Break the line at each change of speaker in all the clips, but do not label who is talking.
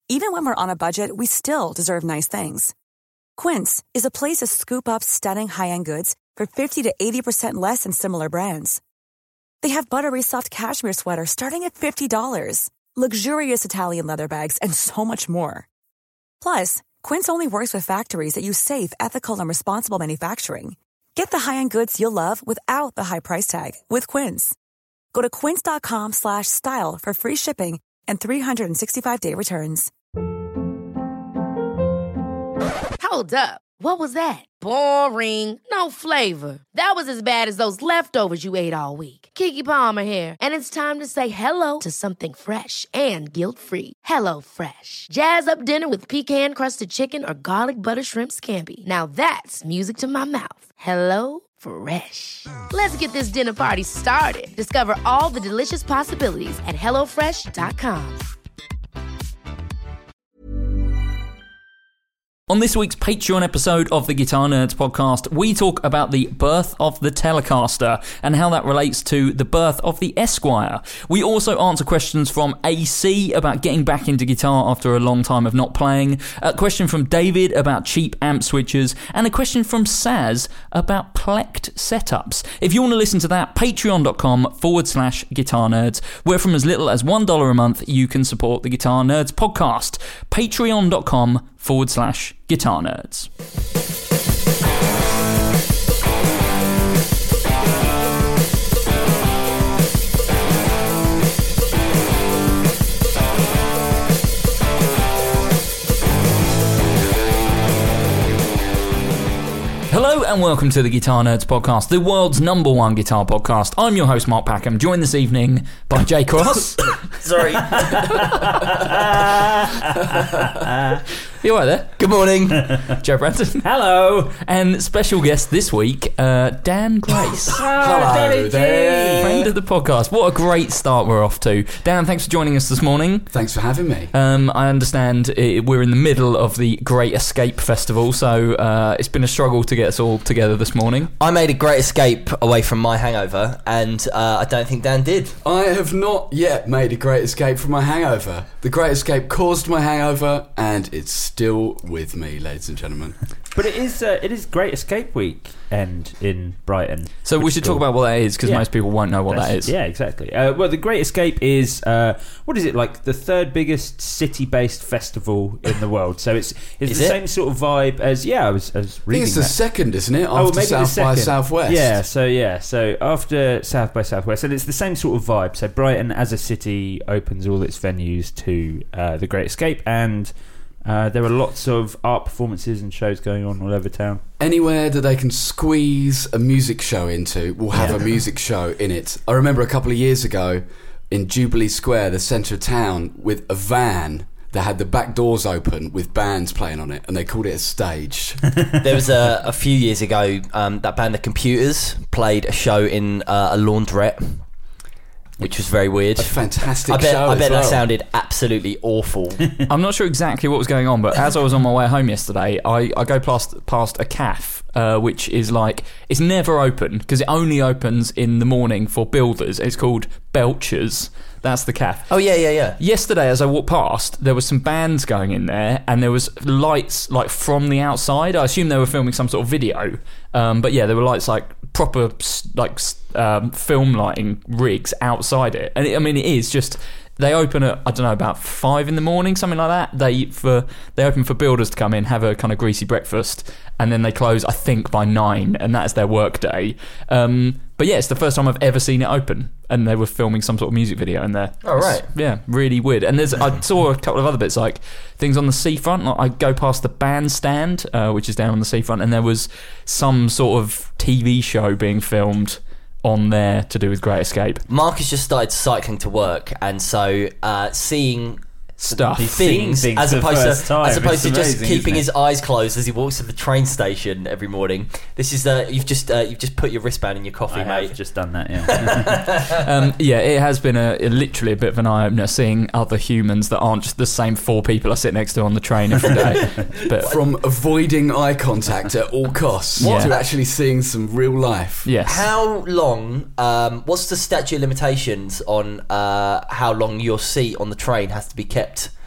Even when we're on a budget, we still deserve nice things. Quince is a place to scoop up stunning high-end goods for 50 to 80% less than similar brands. They have buttery soft cashmere sweaters starting at $50, luxurious Italian leather bags, and so much more. Plus, Quince only works with factories that use safe, ethical, and responsible manufacturing. Get the high-end goods you'll love without the high price tag with Quince. Go to quince.com/style for free shipping and 365-day returns.
Hold up. What was that? Boring. No flavor. That was as bad as those leftovers you ate all week. Keke Palmer here. And it's time to say hello to something fresh and guilt-free. Hello Fresh. Jazz up dinner with pecan-crusted chicken or garlic butter shrimp scampi. Now that's music to my mouth. Hello Fresh. Let's get this dinner party started. Discover all the delicious possibilities at hellofresh.com.
On this week's Patreon episode of the Guitar Nerds podcast, we talk about the birth of the Telecaster and how that relates to the birth of the Esquire. We also answer questions from AC about getting back into guitar after a long time of not playing, a question from David about cheap amp switchers, and a question from Saz about Plect setups. If you want to listen to that, patreon.com/Guitar Nerds, where from as little as $1 a month you can support the Guitar Nerds podcast. Patreon.com/Guitar Nerds. Hello and welcome to the Guitar Nerds podcast, the world's #1 guitar podcast. I'm your host, Mark Packham, joined this evening by Jay Cross.
Sorry.
You all right there?
Good morning.
Joe Branton.
Hello.
And special guest this week, Dan Grace.
Hello there.
Friend of the podcast. What a great start we're off to. Dan, thanks for joining us this morning.
Thanks for having me.
I understand we're in the middle of the Great Escape Festival, so it's been a struggle to get us all together this morning.
I made a great escape away from my hangover, and I don't think Dan did.
I have not yet made a great escape from my hangover. The Great Escape caused my hangover, and it's still with me, ladies and gentlemen.
But it is Great Escape Week end in Brighton.
So we should talk about what that is, because most people won't know what that is.
Yeah, exactly. Well, the Great Escape is what is it, like the third biggest city-based festival in the world. So it's the same sort of vibe as I was reading.
I think it's the second, isn't it? After
maybe
South by Southwest.
So after South by Southwest, and it's the same sort of vibe. So Brighton as a city opens all its venues to the Great Escape, and there are lots of art performances and shows going on all over town.
Anywhere that they can squeeze a music show into will have a music show in it. I remember a couple of years ago in Jubilee Square, the centre of town, with a van that had the back doors open with bands playing on it, and they called it a stage.
There was a few years ago, that band The Computers played a show in a laundrette, which was very weird.
A fantastic show.
I bet that sounded absolutely awful.
I'm not sure exactly what was going on, but as I was on my way home yesterday, I go past a cafe, which is like, it's never open because it only opens in the morning for builders. It's called Belcher's. That's the cafe.
Oh, yeah.
Yesterday, as I walked past, there was some bands going in there, and there was lights like from the outside. I assume they were filming some sort of video, but yeah, there were lights like proper film lighting rigs outside it. And it is just, they open at, I don't know, about 5 in the morning, something like that. They open for builders to come in, have a kind of greasy breakfast, and then they close, I think, by 9, and that's their work day. But yeah, it's the first time I've ever seen it open, and they were filming some sort of music video in there.
Oh, right.
Yeah, really weird. And I saw a couple of other bits, like things on the seafront. Like I go past the bandstand, which is down on the seafront, and there was some sort of TV show being filmed on there to do with Great Escape.
Mark has just started cycling to work, and so seeing
things
as opposed to just keeping his eyes closed as he walks to the train station every morning. This is you've just put your wristband in your coffee, mate.
I've just done that. Yeah.
It has been literally a bit of an eye opener seeing other humans that aren't just the same 4 people I sit next to on the train every day. But
from avoiding eye contact at all costs to actually seeing some real life.
Yes.
How long? What's the statute of limitations on how long your seat on the train has to be kept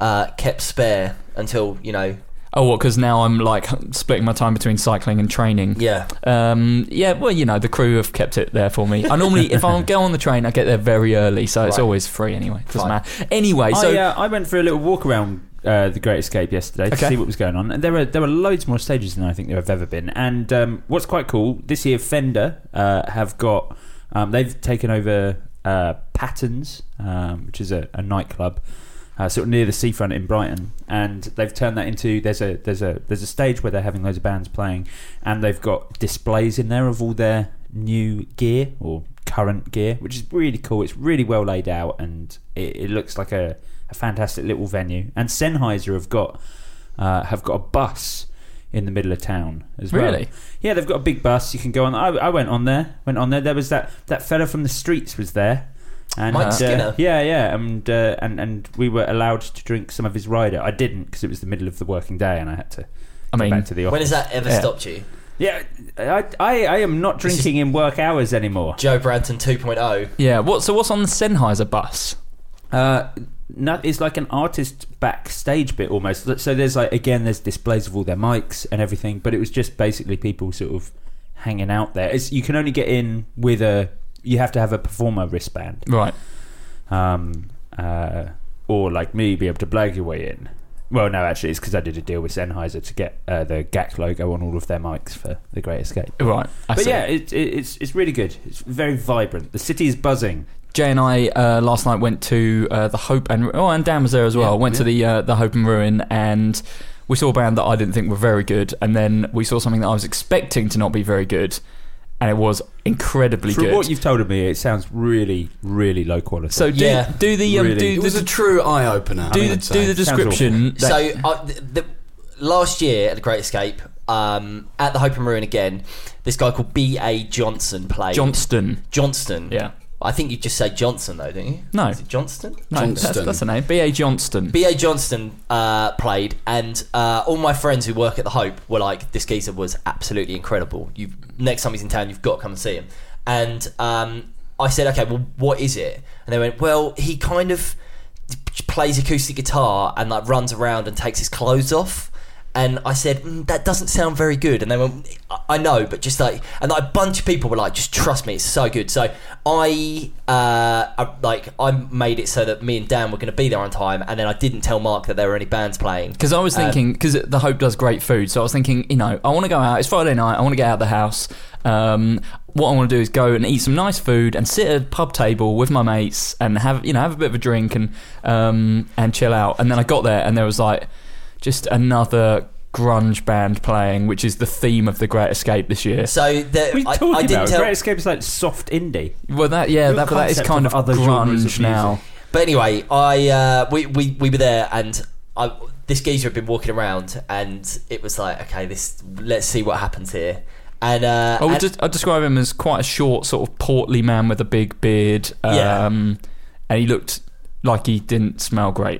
kept spare until, you know...
Oh, what? Because now I'm like splitting my time between cycling and training.
Yeah.
Well, you know, the crew have kept it there for me. I normally, if I go on the train, I get there very early, so it's always free anyway. Doesn't matter. Anyway, so
I went for a little walk around the Great Escape yesterday to see what was going on, and there were loads more stages than I think there have ever been. And what's quite cool this year, Fender have got they've taken over Patterns, which is a nightclub. Sort of near the seafront in Brighton, and they've turned that into there's a stage where they're having loads of bands playing, and they've got displays in there of all their new gear or current gear, which is really cool. It's really well laid out, and it looks like a fantastic little venue. And Sennheiser have got a bus in the middle of town as well.
Really?
Yeah, they've got a big bus. You can go on. I went on there. There was that fella from the Streets was there. And,
Mike Skinner.
And we were allowed to drink some of his rider. I didn't because it was the middle of the working day and I had to go back to the office.
When has that ever stopped you?
Yeah, I am not drinking in work hours anymore.
Joe Branton 2.0.
Yeah, what's on the Sennheiser bus?
It's like an artist backstage bit almost. So there's there's displays of all their mics and everything, but it was just basically people sort of hanging out there. You can only get in with you have to have a performer wristband.
Right.
Or like me, be able to blag your way in. Well, no, actually, it's because I did a deal with Sennheiser to get the GAC logo on all of their mics for The Great Escape.
Right.
Yeah, it's really good. It's very vibrant. The city is buzzing.
Jay and I last night went to the Hope and Dan was there as well. Went to the Hope and Ruin, and we saw a band that I didn't think were very good, and then we saw something that I was expecting to not be very good. And it was incredibly good.
From what you've told me, it sounds really, really low quality.
So
it was a true eye opener.
Do the description.
Last year at the Great Escape, at the Hope and Ruin again, this guy called B.A. Johnson played. Johnston.
Yeah.
I think you just say Johnson though, don't you?
No.
Is it Johnston?
No, that's the name. B.A. Johnston.
B.A. Johnston played, and all my friends who work at the Hope were like, this geezer was absolutely incredible. Next time he's in town, you've got to come and see him. And I said, okay, well, what is it? And they went, well, he kind of plays acoustic guitar and like runs around and takes his clothes off. And I said, that doesn't sound very good. And they went, I know, but just like... And like a bunch of people were like, just trust me, it's so good. So I made it so that me and Dan were going to be there on time. And then I didn't tell Mark that there were any bands playing.
Because I was thinking... Because the Hope does great food. So I was thinking, I want to go out. It's Friday night. I want to get out of the house. What I want to do is go and eat some nice food and sit at a pub table with my mates and have a bit of a drink and chill out. And then I got there and there was like... just another grunge band playing, which is the theme of The Great Escape this year.
what
So
are you talking about? Great Escape is like soft indie.
Well, that is kind of grunge now.
But anyway, we were there, and this geezer had been walking around, and it was like, okay, let's see what happens here. And
I'd describe him as quite a short, sort of portly man with a big beard. And he looked like he didn't smell great.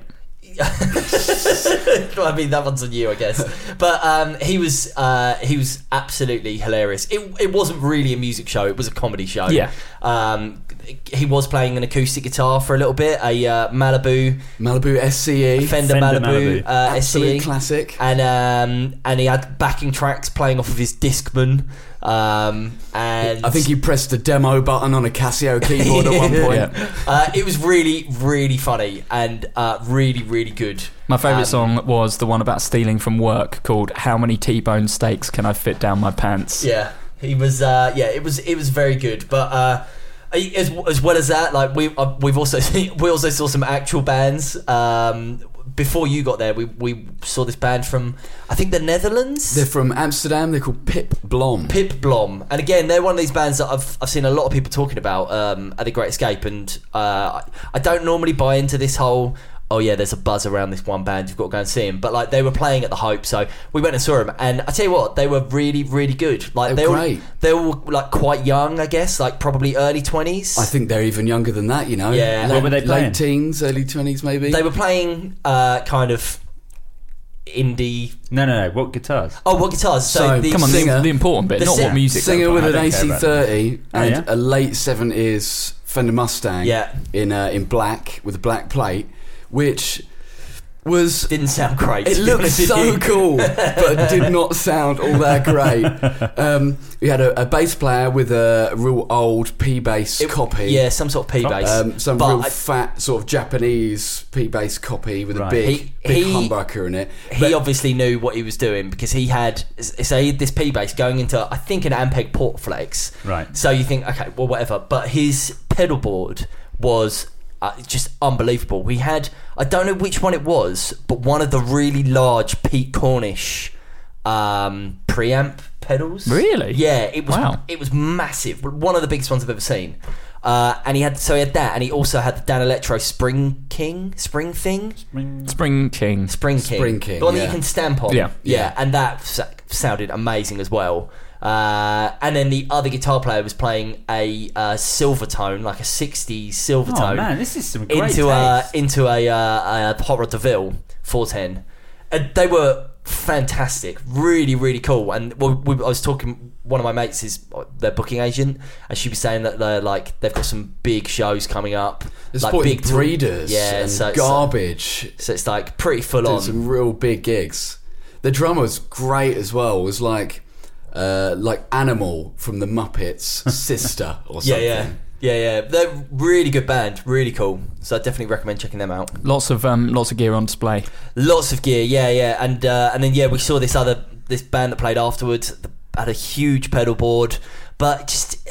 I mean, that one's on you, I guess. But he was absolutely hilarious. It wasn't really a music show; it was a comedy show.
Yeah.
He was playing an acoustic guitar for a little bit, a Malibu
SCE,
Fender Malibu
absolute
SCE
classic,
and he had backing tracks playing off of his Discman. And
I think he pressed the demo button on a Casio keyboard at one point.
It was really, really funny and really, really good.
My favourite song was the one about stealing from work, called "How Many T-Bone Steaks Can I Fit Down My Pants?"
Yeah, he was. It was very good. But as well as that, like we also saw some actual bands. Before you got there, we saw this band from, I think, the Netherlands.
They're from Amsterdam. They're called Pip Blom.
Pip Blom. And again, they're one of these bands that I've seen a lot of people talking about at The Great Escape. And I don't normally buy into this whole, oh yeah, there's a buzz around this one band, you've got to go and see them. But like, they were playing at the Hope, so we went and saw them. And I tell you what, they were really, really good. Like
they were great.
They were like quite young, I guess, like probably early 20s.
I think they're even younger than that, you know.
Yeah.
What were they playing?
Late teens, early 20s, maybe.
They were playing kind of indie.
No. What guitars?
Oh, what guitars?
So
the
come on,
singer,
the important bit, not what music.
Singer with an
I don't care about
AC30 and a late 70s Fender Mustang.
Yeah.
In black with a black plate, which
didn't sound great.
It looked so cool, but it did not sound all that great. We had a bass player with a real old P-bass copy.
Yeah, some sort of P-bass.
Some real fat sort of Japanese P-bass copy with a big humbucker in it.
He obviously knew what he was doing because he had this P-bass going into, I think, an Ampeg Portaflex.
Right.
So you think, okay, well, whatever. But his pedal board was just unbelievable. We had, I don't know which one it was, but one of the really large Pete Cornish preamp pedals.
Really?
Yeah, it was.
Wow.
It was massive. One of the biggest ones I've ever seen. And he had that, and he also had the Dan Electro Spring King,
Spring King.
the one that you can stamp on.
Yeah.
And that sounded amazing as well. And then the other guitar player was playing a Silvertone, like a 60s Silvertone.
Oh man, this is some great
into a Hot Rod DeVille 410, and they were fantastic, really, really cool. And I was talking. One of my mates is their booking agent, and she was saying that they've got some big shows coming up.
There's
like
big Breeders, and Garbage.
So it's like pretty full on.
Some real big gigs. The drummer was great as well. Was like Animal from the Muppets' sister or something.
Yeah. They're really good band, really cool. So I definitely recommend checking them out.
Lots of gear on display.
Lots of gear, yeah. And then we saw this band that played afterwards. Had a huge pedal board, but just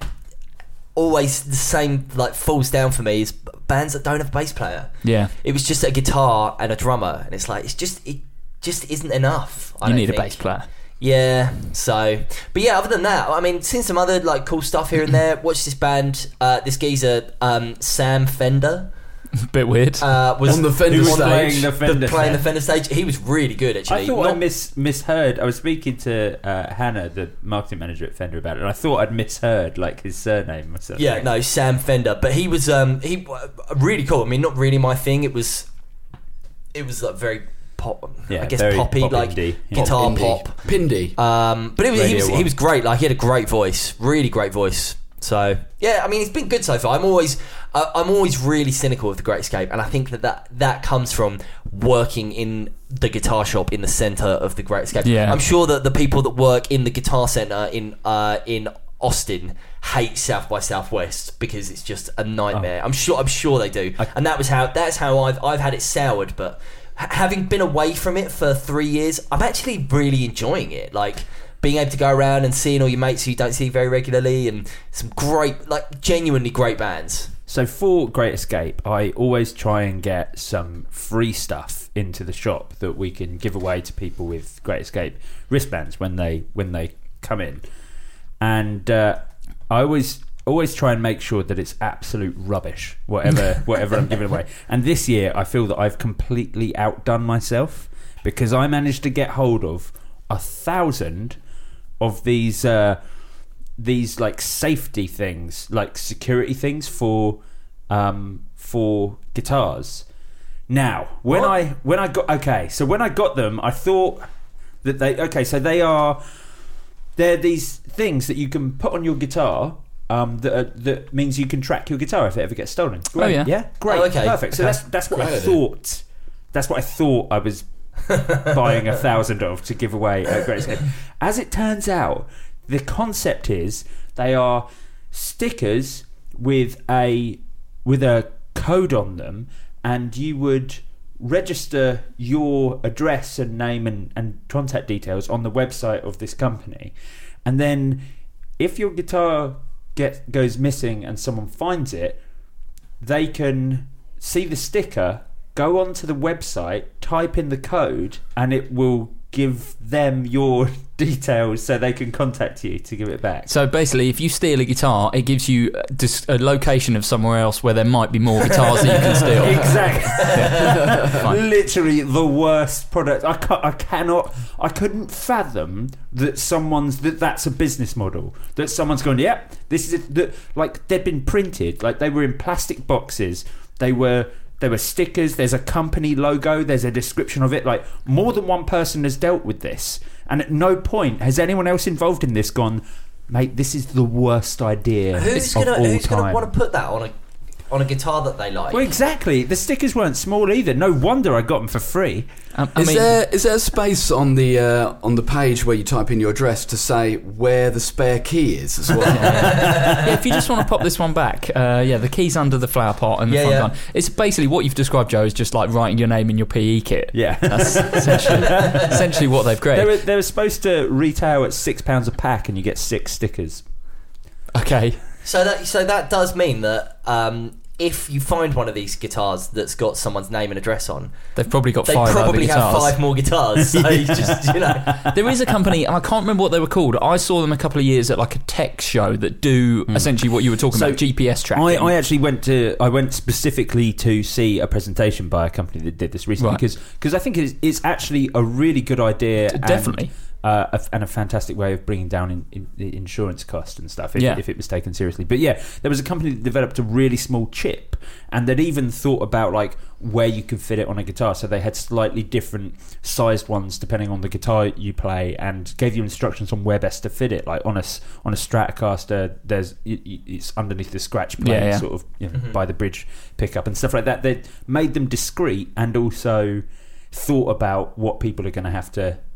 always the same. Like falls down for me is bands that don't have a bass player.
Yeah,
it was just a guitar and a drummer, and it's like it just isn't enough.
You need a bass player.
Yeah, so, but yeah, other than that, I mean, seen some other like cool stuff here and there. Watched this band, this geezer, Sam Fender.
Bit weird.
Was on the Fender stage.
Playing the Fender stage. He was really good, actually.
I thought I misheard. I was speaking to Hannah, the marketing manager at Fender, about it, and I thought I'd misheard like his surname or something.
Yeah, no, Sam Fender. But he was really cool. I mean, not really my thing. It was like very pop.
Yeah,
I guess poppy, like indie. Guitar pop,
Pindy.
But he was great. Like he had a great voice, really great voice. So yeah, I mean, it's been good so far. I'm always really cynical of the Great Escape, and I think that comes from working in the guitar shop in the centre of the Great Escape.
Yeah.
I'm sure that the people that work in the guitar centre in Austin hate South by Southwest because it's just a nightmare. I'm sure they do, and that's how I've had it soured. But having been away from it for 3 years, I'm actually really enjoying it. Like, being able to go around and seeing all your mates who you don't see very regularly, and some great, like, genuinely great bands.
So for Great Escape, I always try and get some free stuff into the shop that we can give away to people with Great Escape wristbands when they come in, and I always try and make sure that it's absolute rubbish, whatever I'm giving away. And this year, I feel that I've completely outdone myself because I managed to get hold of 1,000 of these like safety things, like security things for guitars. Now, when I got them, I thought that they're these things that you can put on your guitar. That means you can track your guitar if it ever gets stolen. Great.
Oh yeah,
great,
okay.
Perfect. So that's what I thought. That's what I thought I was buying 1,000 of to give away at Great Escape. As it turns out, the concept is they are stickers with a code on them, and you would register your address and name and contact details on the website of this company, and then if your guitar goes missing and someone finds it, they can see the sticker, go onto the website, type in the code, and it will give them your details so they can contact you to give it back.
So basically, if you steal a guitar, it gives you a location of somewhere else where there might be more guitars that you can steal.
Exactly. Literally the worst product. I couldn't fathom that that's a business model. That someone's going, yep, this is it. Like, they'd been printed, like they were in plastic boxes. They were stickers, there's a company logo, there's a description of it. Like, more than one person has dealt with this, and at no point has anyone else involved in this gone, mate, this is the worst idea
Who's
of all
gonna
time.
want to put that on on a guitar that they like.
Well, exactly. The stickers weren't small either. No wonder I got them for free.
Is there a space on the page where you type in your address to say where the spare key is as well?
Yeah, if you just want to pop this one back, the key's under the flower pot and the front gun. It's basically what you've described, Joe, is just like writing your name in your PE kit.
Yeah.
That's essentially what they've created.
They were supposed to retail at £6 a pack and you get 6 stickers.
Okay.
So that does mean that if you find one of these guitars that's got someone's name and address on,
they've probably got
they
5
probably
other
have
guitars.
5 more guitars. So you just,
There is a company, and I can't remember what they were called. I saw them a couple of years at like a tech show that do essentially what you were talking about, GPS tracking.
I actually went specifically to see a presentation by a company that did this recently because I think it's actually a really good idea.
Definitely.
And a fantastic way of bringing down in the insurance cost and stuff if it was taken seriously. But yeah, there was a company that developed a really small chip, and they'd even thought about like where you could fit it on a guitar. So they had slightly different sized ones depending on the guitar you play, and gave you instructions on where best to fit it. Like on a Stratocaster, it's underneath the scratch plate, sort of by the bridge pickup and stuff like that. They made them discreet and also thought about what people are going to have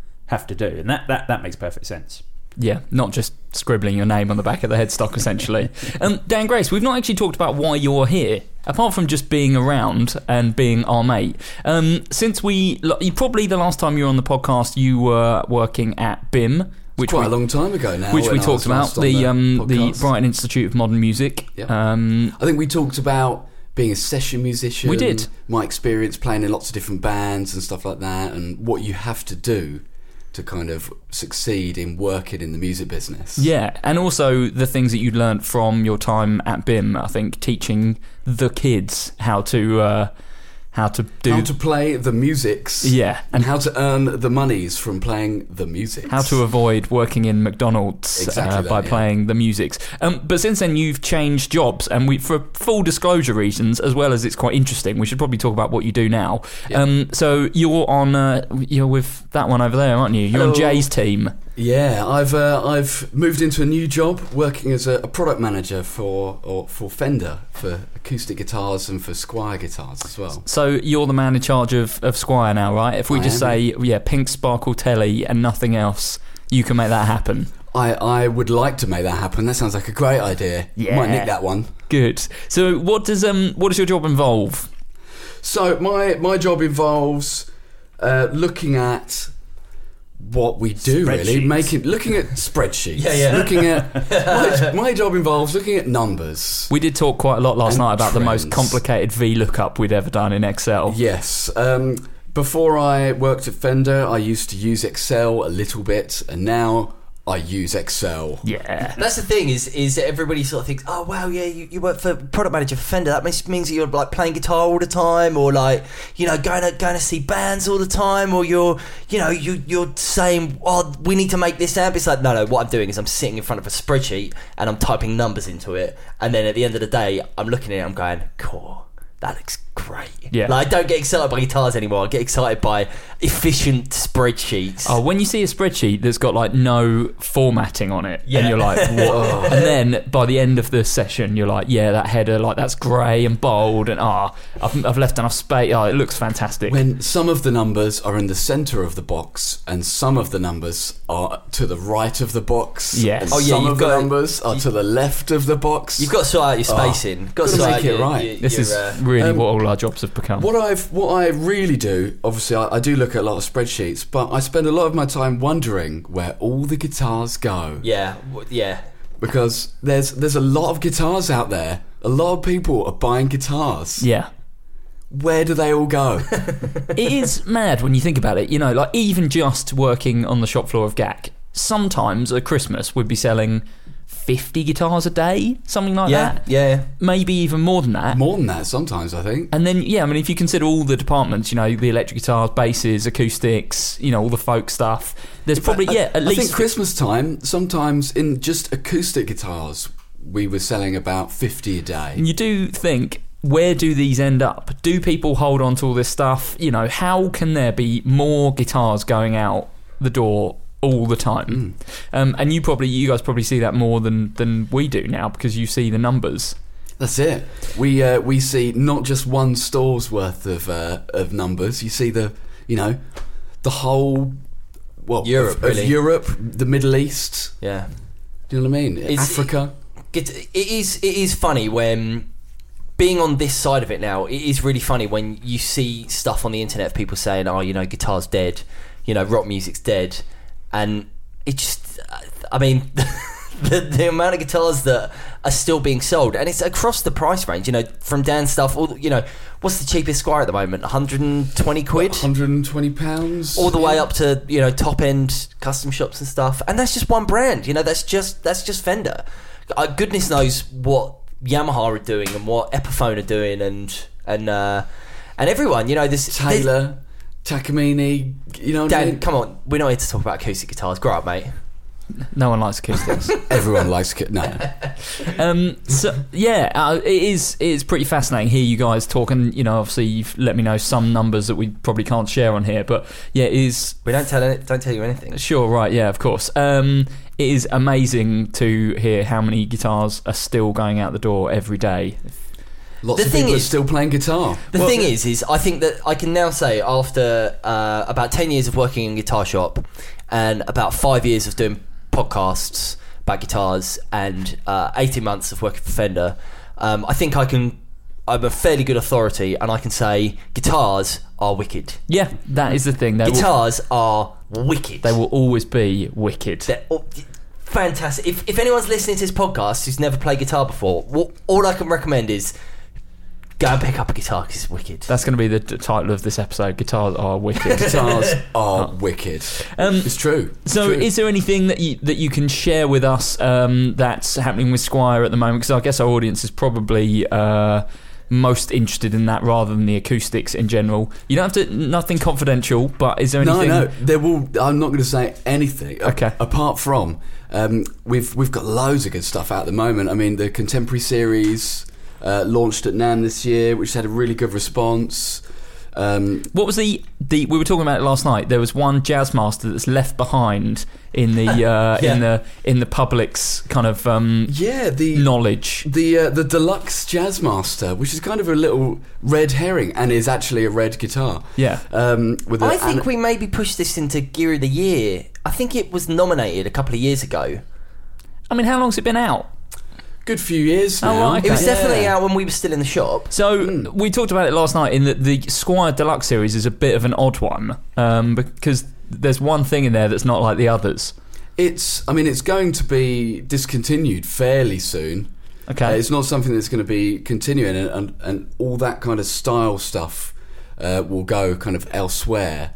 to do, and that makes perfect sense.
Yeah, not just scribbling your name on the back of the headstock, essentially. Dan Grace, we've not actually talked about why you're here, apart from just being around and being our mate. Since probably the last time you were on the podcast, you were working at BIM, which
quite a long time ago now.
Which we talked about, the Brighton Institute of Modern Music.
Yep. I think we talked about being a session musician.
We did.
My experience playing in lots of different bands and stuff like that, and what you have to do to kind of succeed in working in the music business.
Yeah, and also the things that you'd learnt from your time at BIM, I think, teaching the kids how to
play the musics, and how to earn the monies from playing the musics,
how to avoid working in McDonald's by playing the musics. But since then you've changed jobs, and for full disclosure reasons, as well as it's quite interesting, we should probably talk about what you do now. So you're with that one over there, aren't you? You're on Jay's team.
Yeah, I've moved into a new job working as a product manager for Fender, for acoustic guitars and for Squier guitars as well.
So you're the man in charge of Squier now, right? If we say pink sparkle telly and nothing else, you can make that happen.
I would like to make that happen. That sounds like a great idea.
Yeah.
Might nick that one.
Good. So what does your job involve?
So my job involves looking at what we do, really, looking at spreadsheets. Looking at my job involves looking at numbers.
We did talk quite a lot last night about the most complicated VLOOKUP we'd ever done in Excel.
Yes. Before I worked at Fender, I used to use Excel a little bit, and now I use Excel.
Yeah.
That's the thing is everybody sort of thinks, oh wow, yeah, you work for product manager for Fender. That means that you're like playing guitar all the time, or like, you know, going to see bands all the time, or you're saying, oh, we need to make this amp. It's like, no, what I'm doing is I'm sitting in front of a spreadsheet and I'm typing numbers into it, and then at the end of the day, I'm looking at it, I'm going, cool, that looks great.
Yeah.
Like, I don't get excited by guitars anymore. I get excited by efficient spreadsheets.
Oh, when you see a spreadsheet that's got like no formatting on it, and you're like, whoa. And then by the end of the session, you're like, yeah, that header, like that's grey and bold, and I've left enough space. Oh, it looks fantastic.
When some of the numbers are in the centre of the box, and some of the numbers are to the right of the box.
Yes.
And some of the numbers are to the left of the box.
You've got to sort out your spacing. Got to
make it right.
This is really what all our jobs have become.
What I really do, obviously, I do look at a lot of spreadsheets, but I spend a lot of my time wondering where all the guitars go.
Yeah.
Because there's a lot of guitars out there. A lot of people are buying guitars.
Yeah.
Where do they all go?
It is mad when you think about it. You know, like even just working on the shop floor of GAC, sometimes at Christmas we'd be selling 50 guitars a day, something like that.
Yeah.
Maybe even more than that.
More than that, sometimes, I think.
And then, I mean, if you consider all the departments, you know, the electric guitars, basses, acoustics, you know, all the folk stuff, there's probably, at least...
I think Christmas time, sometimes in just acoustic guitars, we were selling about 50 a day.
And you do think, where do these end up? Do people hold on to all this stuff? You know, how can there be more guitars going out the door all the time? And you guys probably see that more than we do now, because you see the numbers.
That's it. We see not just one store's worth of numbers. You see the whole
Europe,
of
really.
Europe, the Middle East.
Yeah.
Do you know what I mean? Africa.
It is funny when being on this side of it now. It is really funny when you see stuff on the internet of people saying, "Oh, guitar's dead," rock music's dead, and it just, I mean, the amount of guitars that are still being sold, and it's across the price range. From Dan's stuff, what's the cheapest Squire at the moment? 120 quid,
£120,
all the way up to top end custom shops and stuff. And that's just one brand. That's just Fender. Goodness knows what Yamaha are doing and what Epiphone are doing, and everyone. This
Taylor, Takamine. What I
Dan,
mean?
come on, we're not here to talk about acoustic guitars. Grow up, mate.
No one likes acoustics.
Everyone likes no.
It is pretty fascinating. Hear you guys talk, and obviously you've let me know some numbers that we probably can't share on here. But yeah, it is.
We don't tell you anything.
Sure, right? Yeah, of course. It is amazing to hear how many guitars are still going out the door every day.
Lots of people are still playing guitar.
The thing is I think that I can now say, after about 10 years of working in a guitar shop and about 5 years of doing podcasts about guitars and 18 months of working for Fender, I think I'm a fairly good authority, and I can say guitars are wicked.
Yeah, that is the thing.
Guitars are wicked.
They will always be wicked.
They're fantastic. If anyone's listening to this podcast who's never played guitar before, all I can recommend is go and pick up a guitar, because it's wicked.
That's going to be the title of this episode. Guitars are wicked.
Guitars are wicked. It's true.
Is there anything that you can share with us that's happening with Squire at the moment? Because I guess our audience is probably most interested in that rather than the acoustics in general. You don't have to, nothing confidential, but is there anything?
No, there will. I'm not going to say anything.
Okay.
Apart from we've got loads of good stuff out at the moment. I mean, the Contemporary series launched at NAMM this year, which had a really good response.
What was the we were talking about it last night. There was one Jazzmaster that's left behind in the in the public's kind of knowledge. The
deluxe Jazzmaster, which is kind of a little red herring and is actually a red guitar.
Yeah.
I think we maybe pushed this into Gear of the Year. I think it was nominated a couple of years ago.
I mean, how long's it been out?
Good few years now.
Oh, right, okay.
It was definitely out when we were still in the shop.
So we talked about it last night, in that the Squire Deluxe series is a bit of an odd one, because there's one thing in there that's not like the others.
It's going to be discontinued fairly soon.
Okay.
It's not something that's going to be continuing, and all that kind of style stuff will go kind of elsewhere.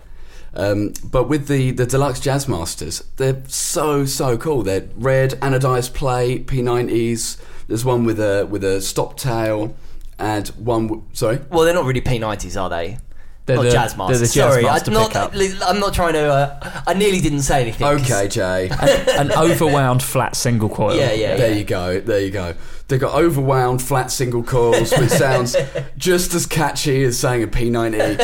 But with the Deluxe Jazzmasters, they're so cool. They're red anodized plate P90s. There's one with a stop tail, and one. Sorry.
Well, they're not really P90s, are they?
They're the
Jazzmasters.
They're the
Sorry,
Jazzmaster
I'm not trying to. I nearly didn't say anything.
Okay, Jay.
An overwound flat single coil.
Yeah.
There you go. They've got overwound flat single coils, which sounds just as catchy as saying a P90.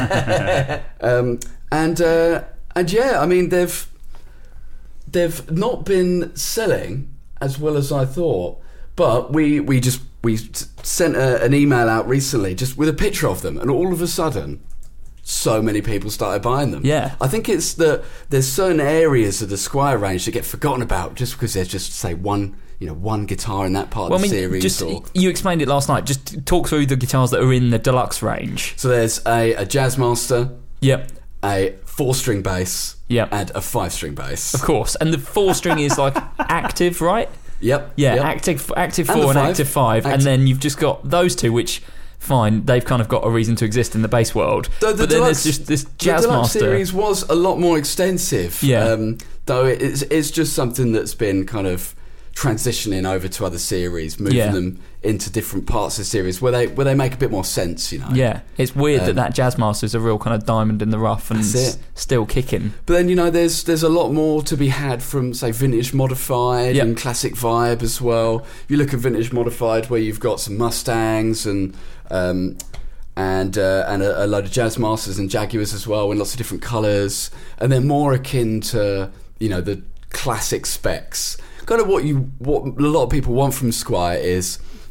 And yeah, I mean, they've not been selling as well as I thought, but we sent an email out recently just with a picture of them, and all of a sudden so many people started buying them.
Yeah.
I think it's that there's certain areas of the Squire range that get forgotten about just because there's just, say, one guitar in that part of the series.
You explained it last night. Just talk through the guitars that are in the Deluxe range.
So there's a Jazzmaster.
Yep.
A 4-string bass.
Yep.
And a 5-string bass.
Of course. And the 4-string is like active, right?
Yep.
Yeah,
yep.
active 4 and active 5. And then you've just got those two, which, fine, they've kind of got a reason to exist in the bass world. But then there's just this Jazzmaster.
The Deluxe series was a lot more extensive.
Yeah.
Though it's just something that's been kind of transitioning over to other series, moving them into different parts of the series where they make a bit more sense, you know.
Yeah, it's weird that Jazzmaster is a real kind of diamond in the rough and still kicking.
But then, you know, there's a lot more to be had from, say, Vintage Modified and Classic Vibe as well. You look at Vintage Modified, where you've got some Mustangs and a load of Jazzmasters and Jaguars as well, in lots of different colours, and they're more akin to, you know, the classic specs. Kind of what a lot of people want from Squire is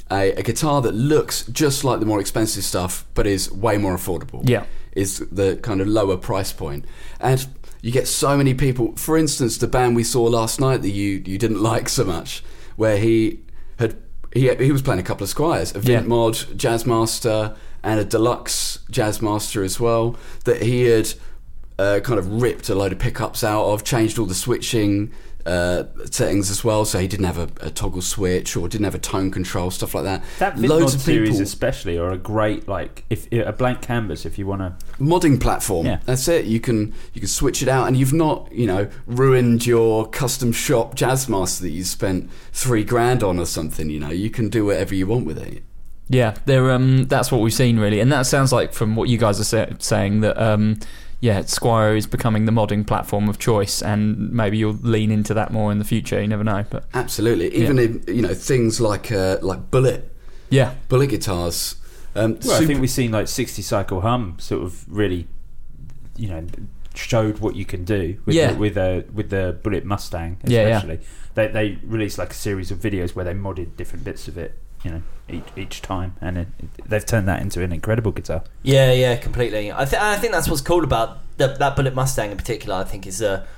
a guitar that looks just like the more expensive stuff, but is way more affordable.
Yeah.
Is the kind of lower price point. And you get so many people, for instance, the band we saw last night that you didn't like so much, where he was playing a couple of Squires, a Vint Mod Jazzmaster and a Deluxe Jazzmaster as well, that he had kind of ripped a load of pickups out of, changed all the switching settings as well, so he didn't have a toggle switch or didn't have a tone control, stuff like that.
That Vint Mod series especially are a great, like, if a blank canvas if you want to
modding platform. Yeah. That's it. You can switch it out, and you've not ruined your custom shop Jazzmaster that you spent $3,000 on or something. You can do whatever you want with it.
Yeah, that's what we've seen really, and that sounds like from what you guys are saying that. Squire is becoming the modding platform of choice, and maybe you'll lean into that more in the future. You never know, but
absolutely. Even in things like Bullet, Bullet guitars.
I think we've seen like 60 Cycle Hum sort of really, showed what you can do with the Bullet Mustang, especially. They released like a series of videos where they modded different bits of it. Each time, and they've turned that into an incredible guitar.
Yeah, completely. I think that's what's cool about that Bullet Mustang in particular. I think is a.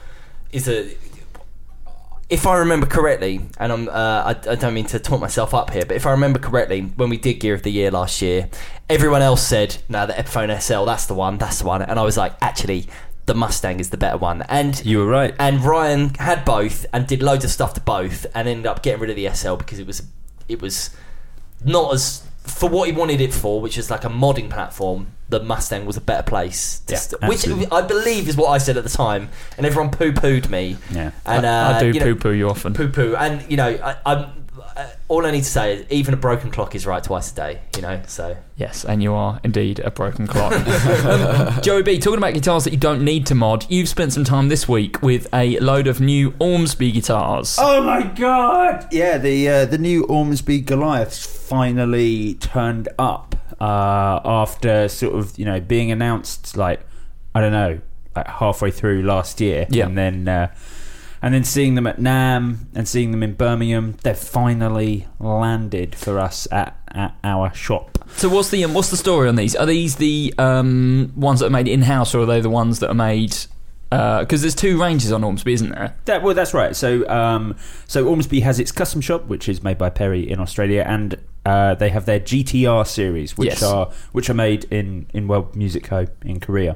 If I remember correctly, and I don't mean to talk myself up here, but if I remember correctly, when we did Gear of the Year last year, everyone else said, "No, the Epiphone SL, that's the one," and I was like, actually, the Mustang is the better one. And
you were right.
And Ryan had both and did loads of stuff to both, and ended up getting rid of the SL because it was not as for what he wanted it for, which is like a modding platform. The Mustang was a better place, which I believe is what I said at the time, and everyone poo-pooed me.
Yeah, and I do poo-poo you often.
Poo-poo, and I'm all I need to say is even a broken clock is right twice a day. So
yes, and you are indeed a broken clock. Joey B, talking about guitars that you don't need to mod, you've spent some time this week with a load of new Ormsby guitars.
Oh my god! Yeah, the new Ormsby Goliaths finally turned up after sort of being announced like halfway through last year, and then seeing them at NAMM and seeing them in Birmingham, they've finally landed for us at our shop.
So what's the story on these? Are these the ones that are made in-house, or are they the ones that are made... Because there's two ranges on Ormsby, isn't there?
That's right. So Ormsby has its custom shop, which is made by Perry in Australia, and they have their GTR series, which are made in World Music Co. in Korea.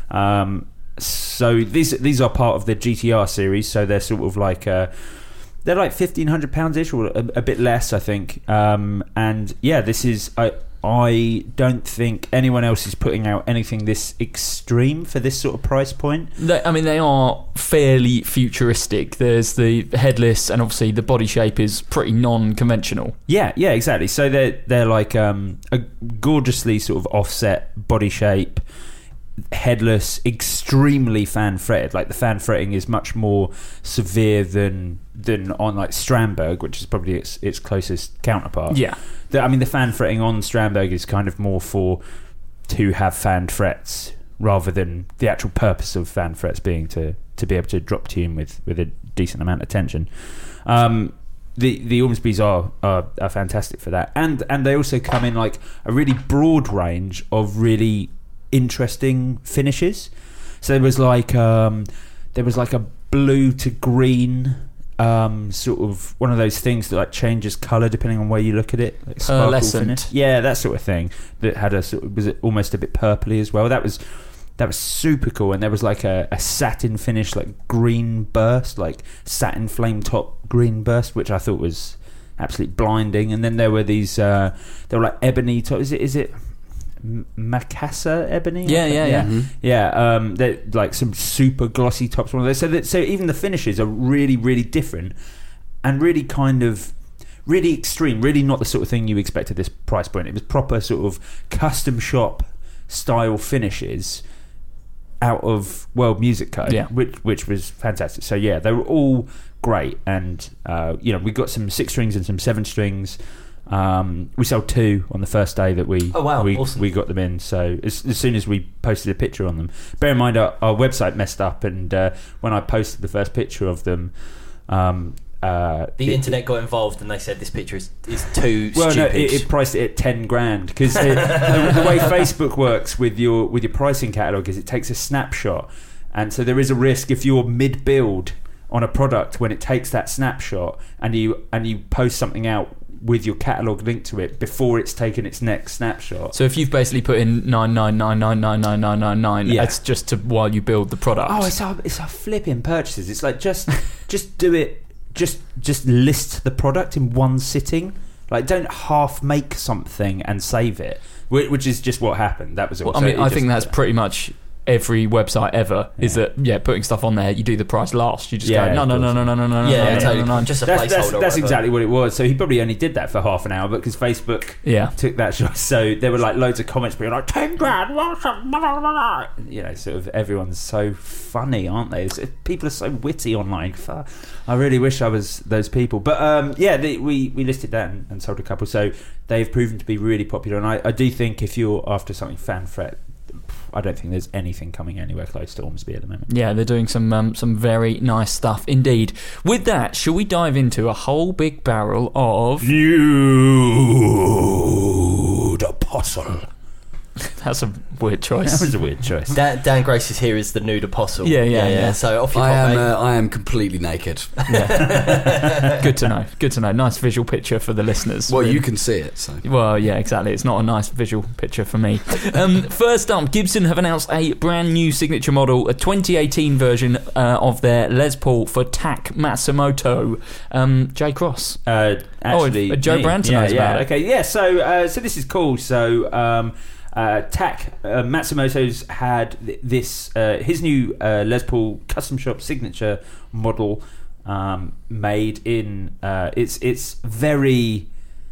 So these are part of the GTR series, so they're sort of like they're like £1,500-ish or a bit less, I think. This is I don't think anyone else is putting out anything this extreme for this sort of price point.
They are fairly futuristic. There's the headless, and obviously the body shape is pretty non-conventional.
Yeah, exactly. So they're like a gorgeously sort of offset body shape. Headless, extremely fan fretted. Like the fan fretting is much more severe than on like Strandberg, which is probably its closest counterpart.
Yeah,
the fan fretting on Strandberg is kind of more to have fan frets rather than the actual purpose of fan frets being to be able to drop tune with a decent amount of tension. The Ormsbys are fantastic for that, and they also come in like a really broad range of really interesting finishes. So there was like a blue to green sort of one of those things that like changes colour depending on where you look at it, like sparkle finish. Yeah, that sort of thing that had was almost a bit purpley as well. That was super cool. And there was like a satin finish, like green burst, like satin flame top green burst, which I thought was absolutely blinding. And then there were these they were like ebony top. Is it Macassar ebony?
Yeah.
Mm-hmm. They're like some super glossy tops. One of those. So even the finishes are really, really different and really kind of really extreme. Really not the sort of thing you expect at this price point. It was proper sort of custom shop style finishes out of World Music Co. Which was fantastic. So yeah, they were all great, and we got some 6 strings and some 7 strings. We sold 2 on the first day that we
awesome.
we got them in. So as soon as we posted a picture on them, bear in mind our website messed up, and when I posted the first picture of them,
The internet got involved and they said this picture is too
well,
stupid.
no, it priced it at $10,000 because the way Facebook works with your pricing catalog is it takes a snapshot, and so there is a risk if you're mid-build on a product when it takes that snapshot and you post something out with your catalog linked to it before it's taken its next snapshot.
So if you've basically put in 999999999, it's just to while you build the product.
Oh, it's our flipping purchases. It's like just do it. Just list the product in one sitting. Like, don't half make something and save it, which is just what happened. That was all.
Well, I mean, I think that's pretty much every website ever is that putting stuff on there, you do the price last. You just go no,
totally. Just a placeholder.
That's exactly what it was. So he probably only did that for half an hour because Facebook took that shot. So there were like loads of comments being like $10,000, you know, sort of everyone's so funny, aren't they? People are so witty online. I really wish I was those people. But we listed that and sold a couple. So they've proven to be really popular. And I do think if you're after something fan-fret, I don't think there's anything coming anywhere close to Ormsby at the moment.
Yeah, they're doing some very nice stuff indeed. With that, shall we dive into a whole big barrel of
Nude Apostle?
That's a weird choice.
That was a weird choice.
Dan Grace is here as the nude apostle.
Yeah.
So off you pop, mate.
I am completely naked.
Yeah. Good to know. Nice visual picture for the listeners.
Well, you can see it. So.
Well, yeah, exactly. It's not a nice visual picture for me. First up, Gibson have announced a brand new signature model, a 2018 version of their Les Paul for TAC Matsumoto. J. Cross.
Actually,
Joe Branton knows about it.
Okay, yeah. So this is cool. So. TAC Matsumoto's had this his new Les Paul custom shop signature model made in it's very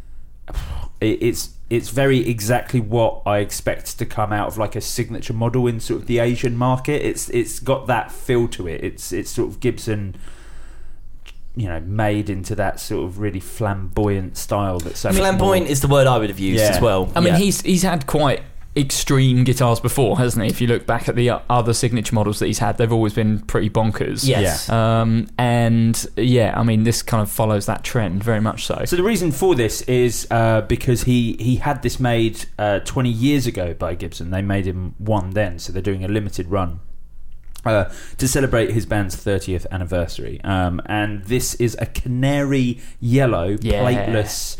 exactly what I expect to come out of like a signature model in sort of the Asian market. It's got that feel to it. It's sort of Gibson, you know, made into that sort of really flamboyant style. That's so
flamboyant is the word I would have used as well.
I mean, he's had quite extreme guitars before, hasn't he? If you look back at the other signature models that he's had, they've always been pretty bonkers.
Yes.
And I mean, this kind of follows that trend very much so.
So the reason for this is because he had this made 20 years ago by Gibson. They made him one then, so they're doing a limited run to celebrate his band's 30th anniversary. And this is a canary yellow plateless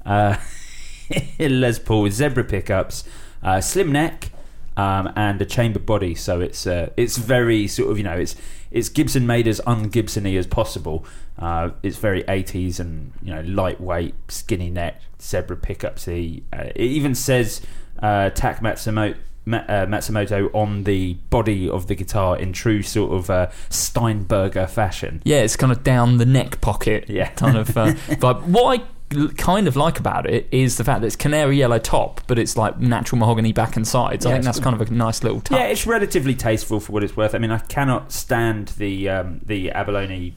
Les Paul with zebra pickups, slim neck, and a chamber body. So it's very sort of, you know, it's Gibson made as un-Gibson-y as possible. It's very 80s and, you know, lightweight, skinny neck, zebra pickups. It even says TAC Matsumoto on the body of the guitar in true sort of Steinberger fashion.
Yeah, it's kind of down the neck pocket.
Yeah.
Kind of. But what I kind of like about it is the fact that it's canary yellow top, but it's like natural mahogany back and sides. I think that's kind of a nice little touch.
Yeah, it's relatively tasteful for what it's worth. I mean, I cannot stand the abalone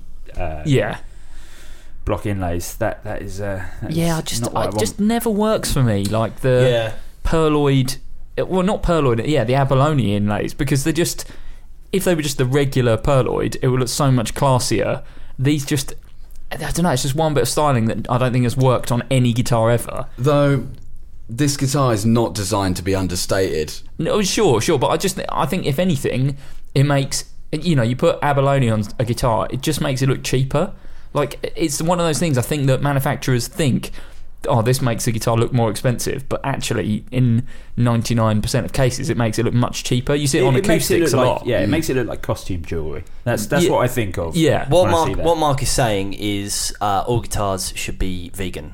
block inlays. That is
it just never works for me. Like the pearloid, well, not pearloid, the abalone inlays, because they're just, if they were just the regular pearloid, it would look so much classier. These just, I don't know, it's just one bit of styling that I don't think has worked on any guitar ever.
Though this guitar is not designed to be understated.
No, sure, but I think if anything, it makes, you know, you put abalone on a guitar, it just makes it look cheaper. Like, it's one of those things I think that manufacturers think, oh, this makes the guitar look more expensive, but actually in 99% of cases it makes it look much cheaper. You see it on acoustics a lot.
Yeah, it makes it look like costume jewellery. That's what I think of.
Yeah.
What Mark is saying is all guitars should be vegan.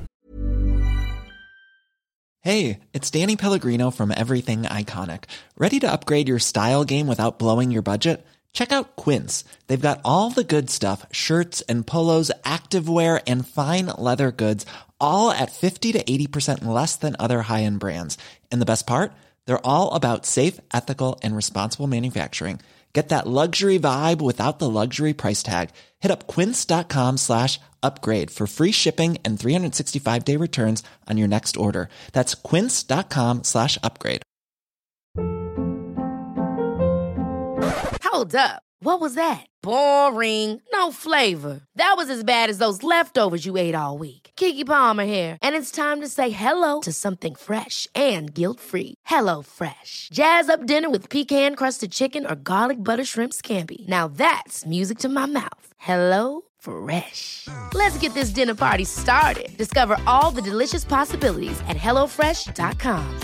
Hey, it's Danny Pellegrino from Everything Iconic. Ready to upgrade your style game without blowing your budget? Check out Quince. They've got all the good stuff, shirts and polos, activewear, and fine leather goods, all at 50 to 80% less than other high-end brands. And the best part? They're all about safe, ethical, and responsible manufacturing. Get that luxury vibe without the luxury price tag. Hit up quince.com/upgrade for free shipping and 365-day returns on your next order. That's quince.com/upgrade.
Hold up. What was that? Boring. No flavor. That was as bad as those leftovers you ate all week. Keke Palmer here, and it's time to say hello to something fresh and guilt-free. Hello Fresh. Jazz up dinner with pecan-crusted chicken or garlic butter shrimp scampi. Now that's music to my mouth. Hello Fresh. Let's get this dinner party started. Discover all the delicious possibilities at hellofresh.com.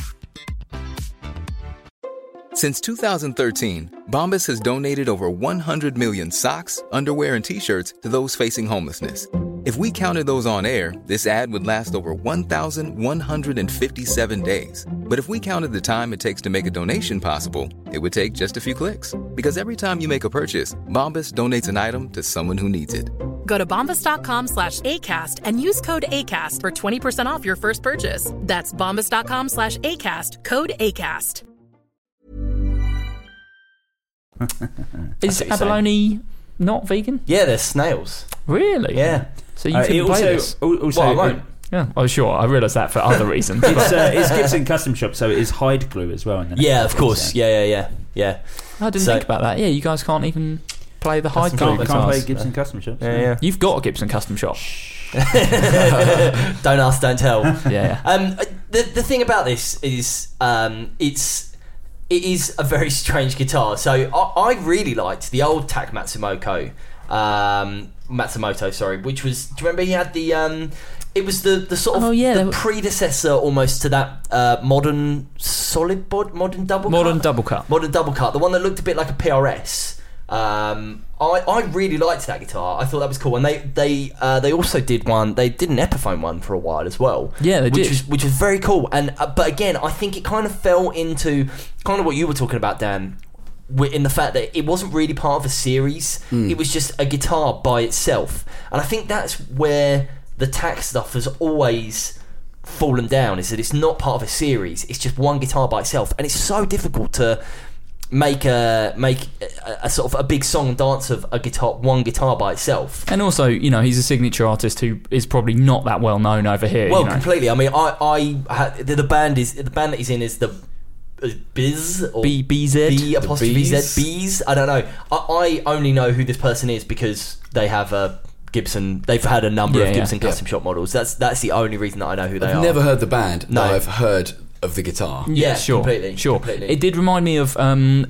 Since 2013, Bombas has donated over 100 million socks, underwear, and T-shirts to those facing homelessness. If we counted those on air, this ad would last over 1,157 days. But if we counted the time it takes to make a donation possible, it would take just a few clicks. Because every time you make a purchase, Bombas donates an item to someone who needs it.
Go to bombas.com/ACAST and use code ACAST for 20% off your first purchase. That's bombas.com/ACAST, code ACAST.
Is abalone not vegan?
Yeah, they're snails.
Really?
Yeah.
So you can play this?
Also, I won't.
Yeah, oh sure, I realise that for other reasons.
It's Gibson Custom Shop, so it is hide glue as well.
Yeah, of course. Yeah.
I didn't think about that. Yeah, you guys can't even play the hide glue
Can't play Gibson Custom Shop.
Yeah.
You've got a Gibson Custom Shop.
Don't ask, don't tell.
Yeah.
The thing about this is, it is a very strange guitar. So I really liked the old Tak Matsumoto, which was, do you remember he had the it was the sort of the predecessor almost to that modern double cut, the one that looked a bit like a PRS. I really liked that guitar. I thought that was cool, and they also did one. They did an Epiphone one for a while as well.
Yeah, they did,
which was very cool. And but again, I think it kind of fell into kind of what you were talking about, Dan, in the fact that it wasn't really part of a series. It was just a guitar by itself, and I think that's where the Tak stuff has always fallen down. Is that it's not part of a series. It's just one guitar by itself, and it's so difficult to make a sort of a big song and dance of one guitar by itself.
And also, you know, he's a signature artist who is probably not that well known over here.
Well, completely. I mean, the band that he's in is the Biz or
BZ
B apostrophe Z Bees. I don't know. I only know who this person is because they have a Gibson. They've had a number of Gibson Custom Shop models. That's the only reason that I know who they are.
I've never heard the band.
No,
I've heard of the guitar.
Yeah, sure.
Completely.
Completely.
It did remind me of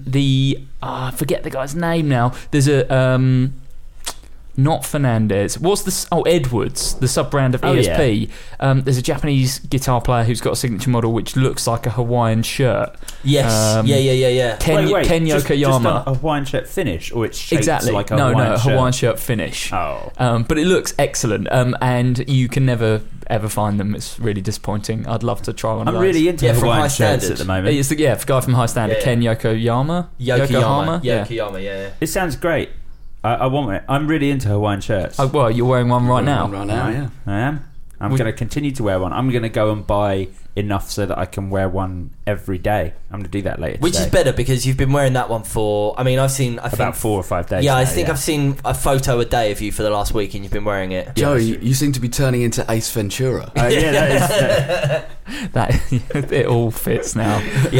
I forget the guy's name now. There's a not Fernandez. What's this? Oh, Edwards, the sub-brand of ESP. Yeah. There's a Japanese guitar player who's got a signature model which looks like a Hawaiian shirt.
Yes. Yeah.
Ken Yokoyama.
Just a Hawaiian shirt finish, or it's shaped like a
Hawaiian shirt finish.
Oh.
But it looks excellent. And you can never ever find them. It's really disappointing. I'd love to try one of those.
I'm really into Hawaiian
High
shirts
Standard
at the moment.
It's the guy from High Standard, Ken Yokoyama.
Yokoyama, yeah.
It sounds great. I want it. I'm really into Hawaiian shirts.
Oh, well, you're wearing one right now.
Right now, yeah.
I am. I'm going to continue to wear one. I'm going to go and buy enough so that I can wear one every day. I'm going to do that later
Which
today.
is better because you've been wearing that one for... I mean, I've seen...
about 4 or 5 days.
Yeah,
now,
I think I've seen a photo a day of you for the last week and you've been wearing it.
Joe, you seem to be turning into Ace Ventura.
Yeah, that is...
That it all fits now.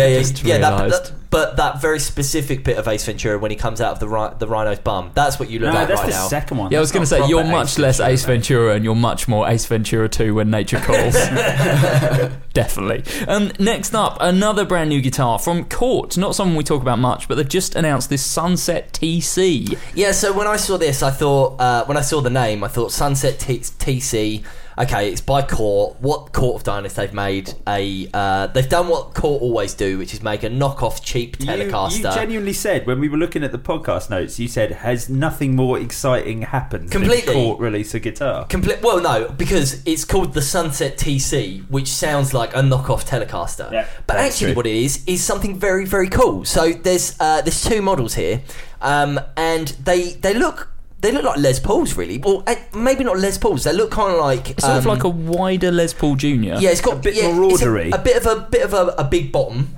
But that very specific bit of Ace Ventura when he comes out of the rhino's bum, that's what you look like
that's
right
the
now.
second one.
Yeah, I was going to say, you're much less Ace Ventura and you're much more Ace Ventura 2 when nature calls. Definitely. Next up, another brand new guitar from Cort. Not someone we talk about much, but they've just announced this Sunset TC.
Yeah, so when I saw this, I thought, when I saw the name, I thought Sunset TC... Okay, it's by Cort. What Cort have done is they've made they've done what Cort always do, which is make a knockoff cheap Telecaster.
You genuinely said, when we were looking at the podcast notes, you said, has nothing more exciting happened
Completely.
than Cort release a guitar?
Well, no, because it's called the Sunset TC, which sounds like a knockoff Telecaster.
Yeah,
but actually what it is something very, very cool. So there's 2 models here, and they look like Les Pauls, really. Well, maybe not Les Pauls. They look kind of like
sort of like a wider Les Paul Jr.
Yeah, it's got
a bit maraudery.
A bit of a big bottom.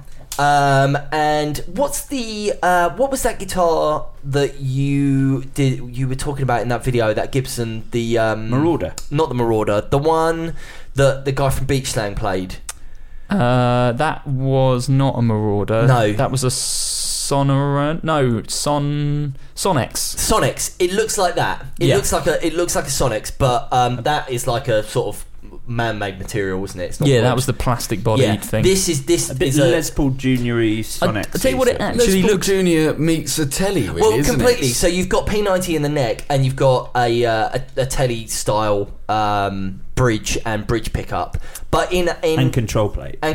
And what was that guitar that you were talking about in that video? That Gibson, the
Marauder.
Not the Marauder. The one that the guy from Beach Slang played.
That was not a Marauder.
No,
that was a Sonex.
It looks like that. It looks like a Sonex, but that is like a sort of man-made material, isn't it? It's not
Yeah,
wood.
that was the plastic bodied thing.
This is
A bit Les Paul Junior-y Sonex.
I'll tell you what it actually
Les Paul
looks.
Jr. meets a telly, really,
well,
isn't
completely.
it?
So you've got P90 in the neck, and you've got a telly style bridge and bridge pickup, but in
and control plate.
and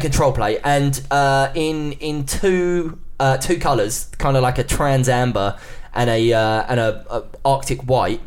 in two colours, kind of like a trans amber and a Arctic white.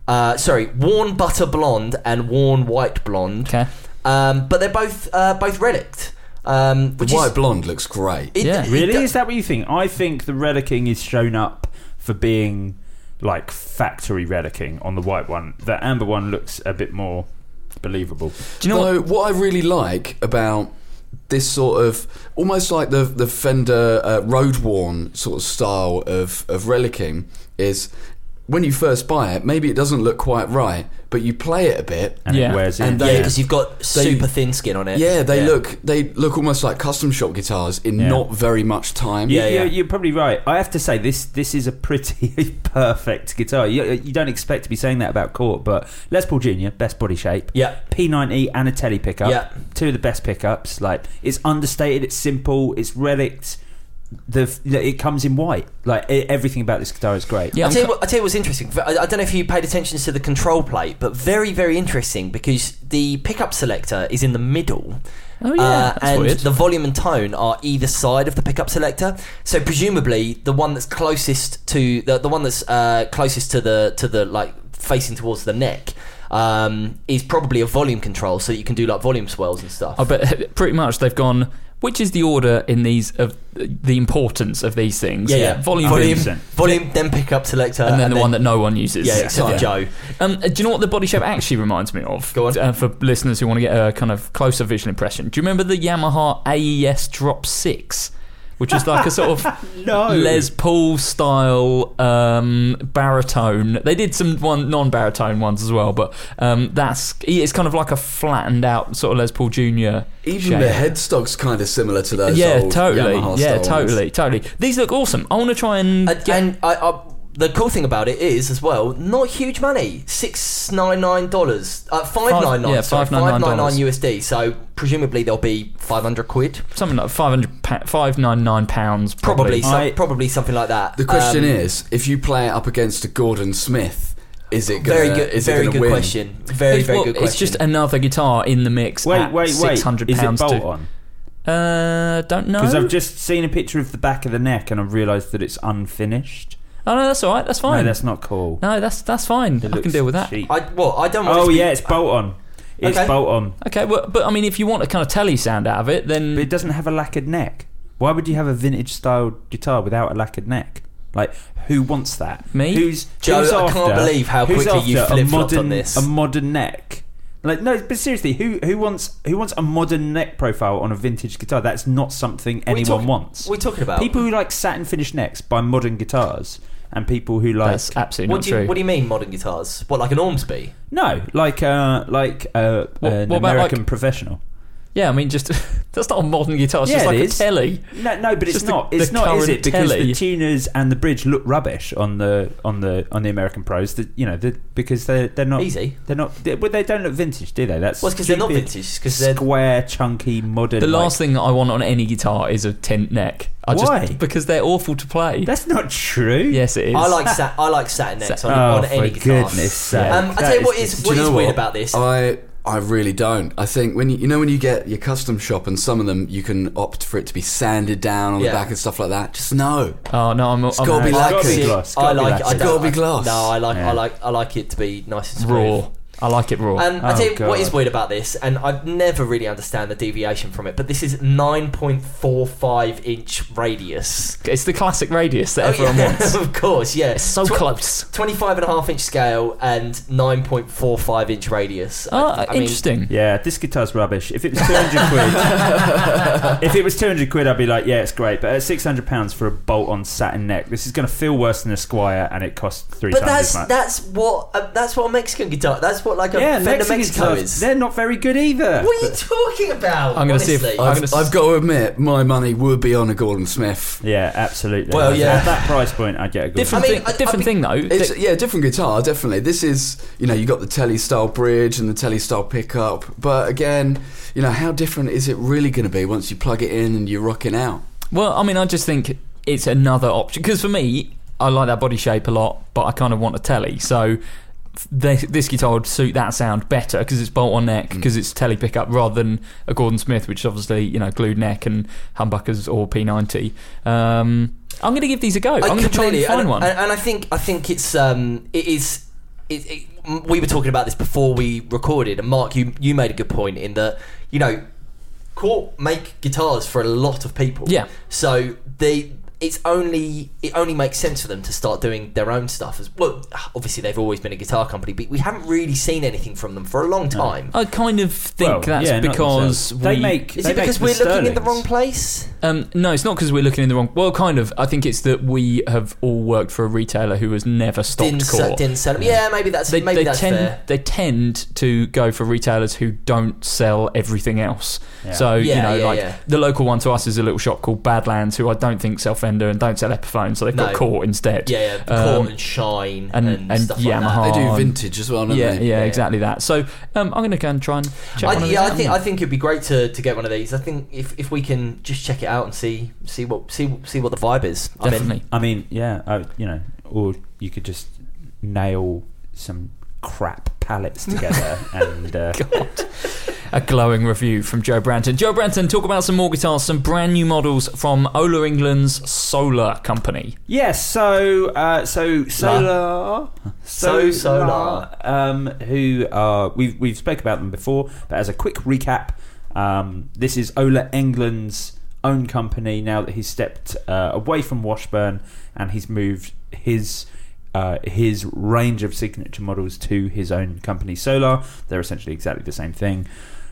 Worn butter blonde and worn white blonde.
Okay.
But they're both relict.
The white blonde looks great.
Really? Is that what you think? I think the relicking is shown up for being like factory relicking on the white one. The amber one looks a bit more believable.
Do you know
what I really like about this sort of almost like the Fender road worn sort of style of relicking is when you first buy it, maybe it doesn't look quite right, but you play it a bit
And it wears in.
and
because you've got super thin skin on it.
they look almost like custom shop guitars in not very much time.
You're probably right. I have to say this is a pretty perfect guitar. You don't expect to be saying that about Cort, but Les Paul Jr. best body shape.
Yeah.
P90 and a telly pickup.
Yeah.
Two of the best pickups. Like, it's understated. It's simple. It's relict. It comes in white. Like, everything about this guitar is great.
Yeah,
I'll tell you what's interesting. I don't know if you paid attention to the control plate, but very, very interesting because the pickup selector is in the middle.
Oh yeah, that's
and
weird.
the volume and tone are either side of the pickup selector. So presumably the one that's closest to closest to the like facing towards the neck is probably a volume control, so you can do like volume swells and stuff.
I bet pretty much they've gone. Which is the order in these of the importance of these things? Volume,
then pickup selector,
and then the one that no one uses.
Yeah, except for Joe.
Do you know what the body shape actually reminds me of?
Go on.
For listeners who want to get a kind of closer visual impression. Do you remember the Yamaha AES Drop 6? Which is like a sort of Les Paul style baritone. They did some non-baritone ones as well, but it's kind of like a flattened out sort of Les Paul Jr.
Even
shape.
the headstock's kind of similar to those.
Yeah,
old
totally.
Yamaha
Yeah,
style ones.
totally. These look awesome. I want to try and get.
The cool thing about it is, as well, not huge money. $699, $599, $599 USD. So presumably there'll be 500 quid,
something like £599
probably something like that.
The question is, if you play it up against a Gordon Smith, is it gonna,
very good?
is
very
it
good
win?
question. Very good question.
It's just another guitar in the mix.
Wait.
£600
Is it bolt on?
Don't know.
Because I've just seen a picture of the back of the neck and I've realised that it's unfinished.
Oh no, that's all right. That's fine.
No, that's not cool.
No, that's fine. I can deal with that.
Cheap.
I don't want
it's bolt on. It's
Okay.
bolt on.
Okay, well, but I mean, if you want a kind of telly sound out of it, then
But it doesn't have a lacquered neck. Why would you have a vintage style guitar without a lacquered neck? Like, who wants that?
Me?
Joe, I can't believe how quickly you flip-flopped on this.
A modern neck. Like, no, but seriously, who wants a modern neck profile on a vintage guitar? That's not something anyone wants.
What are we talking about?
People who like satin finish necks buy modern guitars, and people who like
that's absolutely not
What
true.
do you mean modern guitars? What, like an Ormsby?
no, like an
what about,
American
like-
professional.
Yeah, I mean, just that's not a modern guitar. It's
Yeah,
just like
it
a
is.
telly.
No, but it's
Just
not.
the
It's not, is
current
it? Because
telly.
the tuners and the bridge look rubbish on the American Pros. Because they're not
Easy.
They're not. They don't look vintage, do they? That's
Well, it's 'cause they're not
stupid,
vintage, 'cause they're-
square, chunky, modern.
The last thing that I want on any guitar is a tint neck.
Why?
Because they're awful to play.
That's not true.
Yes, it is.
I like satin necks
Oh,
on any
for
guitar.
goodness sake!
I tell you what is
Do you know
weird
what?
about this.
I really don't. I think when you get your custom shop and some of them you can opt for it to be sanded down on the
Yeah.
back and stuff like that. Just no.
Oh no, I'm
It's gotta be
It's gotta
lacquered.
be gloss.
I like.
Gotta
I
be
don't-
gotta be gloss.
No, I
Yeah.
like it to be nice and smooth.
raw. I like it raw.
I tell you
God.
what is weird about this, and I never really understand the deviation from it, but this is 9.45 inch radius.
It's the classic radius that everyone wants.
Of course, yeah.
It's so close.
25.5 inch scale and 9.45 inch radius.
Oh,
I mean,
interesting.
Yeah, this guitar's rubbish. If it was 200 quid, if it was 200 quid, I'd be like, yeah, it's great. But at £600 for a bolt-on satin neck, this is going to feel worse than a Squire, and it costs 3
But
times as much.
that's what a Mexican guitar. That's what like a Fender Mexico
guitars,
is.
they're not very good either.
What are you talking about?
I'm going to see
honestly?
if
I've got to admit, my money would be on a Gordon Smith.
Yeah, absolutely.
Well, yeah.
At that price point, I'd get a good
different
one.
thing though.
It's different guitar, definitely. This is, you got the Tele style bridge and the Tele style pickup, but again, how different is it really going to be once you plug it in and you're rocking out?
Well, I mean, I just think it's another option because for me, I like that body shape a lot, but I kind of want a Tele. So this guitar would suit that sound better because it's bolt-on neck, because it's Tele pickup rather than a Gordon Smith, which is obviously glued neck and humbuckers or P90. I'm going to give these a go. I'm going to try and find one.
And I think it's we were talking about this before we recorded, and Mark, you made a good point in that Cort make guitars for a lot of people.
Yeah.
So it only makes sense for them to start doing their own stuff as well. Obviously, they've always been a guitar company, but we haven't really seen anything from them for a long time.
I kind of think that's because
they make.
Is it because we're looking in the wrong place?
No, it's not because we're looking in the wrong. Well, kind of. I think it's that we have all worked for a retailer who has never stopped Cort.
Didn't sell them. Yeah, maybe that's fair.
They tend to go for retailers who don't sell everything else.
Yeah.
So the local one to us is a little shop called Badlands, who I don't think sell Fender and don't sell Epiphone, so they've got Cort instead.
Yeah, Cort and Shine and stuff
Yamaha.
like that.
They do vintage as well, don't they?
Yeah, exactly that. So I'm going to go and try and check one of these out.
I think it'd be great to get one of these. I think if we can just check it out and see what the vibe is.
Definitely.
I mean, or you could just nail some crap pallets together and
God. A glowing review from Joe Branton. Joe Branton, talk about some more guitars, some brand new models from Ola England's Solar company.
Yes, so Solar, who are we've spoke about them before, but as a quick recap, this is Ola England's own company now that he's stepped away from Washburn and he's moved his range of signature models to his own company Solar. They're essentially exactly the same thing,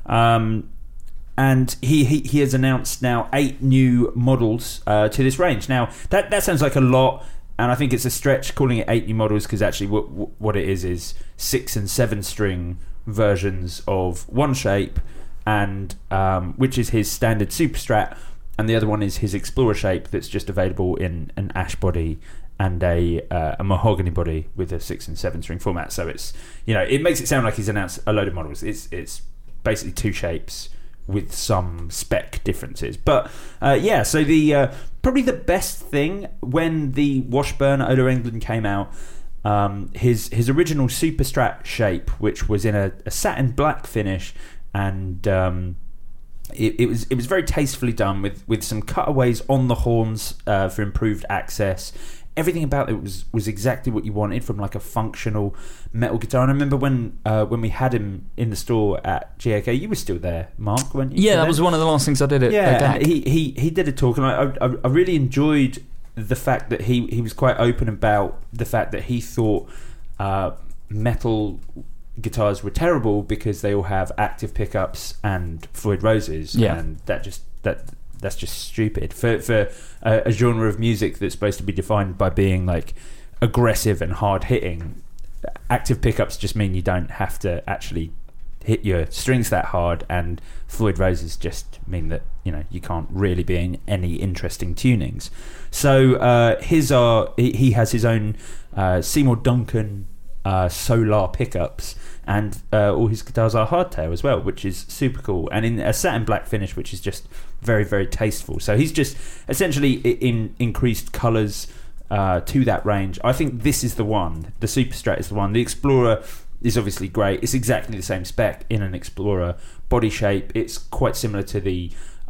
and he has announced now 8 new models to this range. Now that sounds like a lot, and I think it's a stretch calling it 8 new models, because actually what it is 6 and 7 string versions of one shape, and which is his standard Super Strat, and the other one is his Explorer shape that's just available in an ash body and a mahogany body with a 6 and 7 string format. So it's it makes it sound like he's announced a load of models. It's basically 2 shapes with some spec differences. But so the probably the best thing when the Washburn Ola England came out, his original Super Strat shape, which was in a satin black finish, and it was very tastefully done with some cutaways on the horns for improved access. Everything about it was exactly what you wanted from like a functional metal guitar. And I remember when we had him in the store at GAK, you were still there, Mark, weren't you?
Yeah, that was one of the last things I did at GAK.
He did a talk, and I really enjoyed the fact that he was quite open about the fact that he thought metal guitars were terrible because they all have active pickups and Floyd Roses, and that's just stupid for a genre of music that's supposed to be defined by being like aggressive and hard hitting. Active pickups just mean you don't have to actually hit your strings that hard, and Floyd Roses just mean that you can't really be in any interesting tunings. So he has his own Seymour Duncan Solar pickups, and all his guitars are hardtail as well, which is super cool, and in a satin black finish, which is just very, very tasteful. So he's just essentially increased colours to that range. I think this is the one. The Super Strat is the one. The Explorer is obviously great. It's exactly the same spec in an Explorer body shape. It's quite similar to the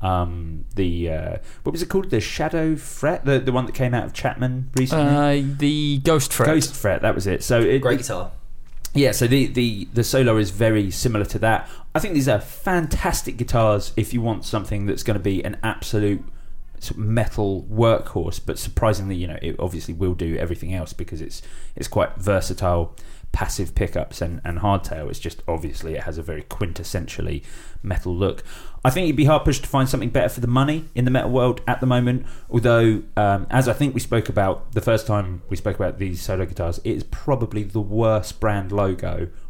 what was it called? The Shadow Fret, the one that came out of Chapman recently.
The Ghost Fret.
Ghost Fret, that was it. So
great guitar.
Yeah, so the Solar is very similar to that. I think these are fantastic guitars if you want something that's going to be an absolute sort of metal workhorse, but surprisingly, it obviously will do everything else because it's quite versatile, passive pickups and hardtail. It's just obviously it has a very quintessentially metal look. I think you'd be hard pushed to find something better for the money in the metal world at the moment, although as I think we spoke about the first time we spoke about these Solar guitars, it is probably the worst brand logo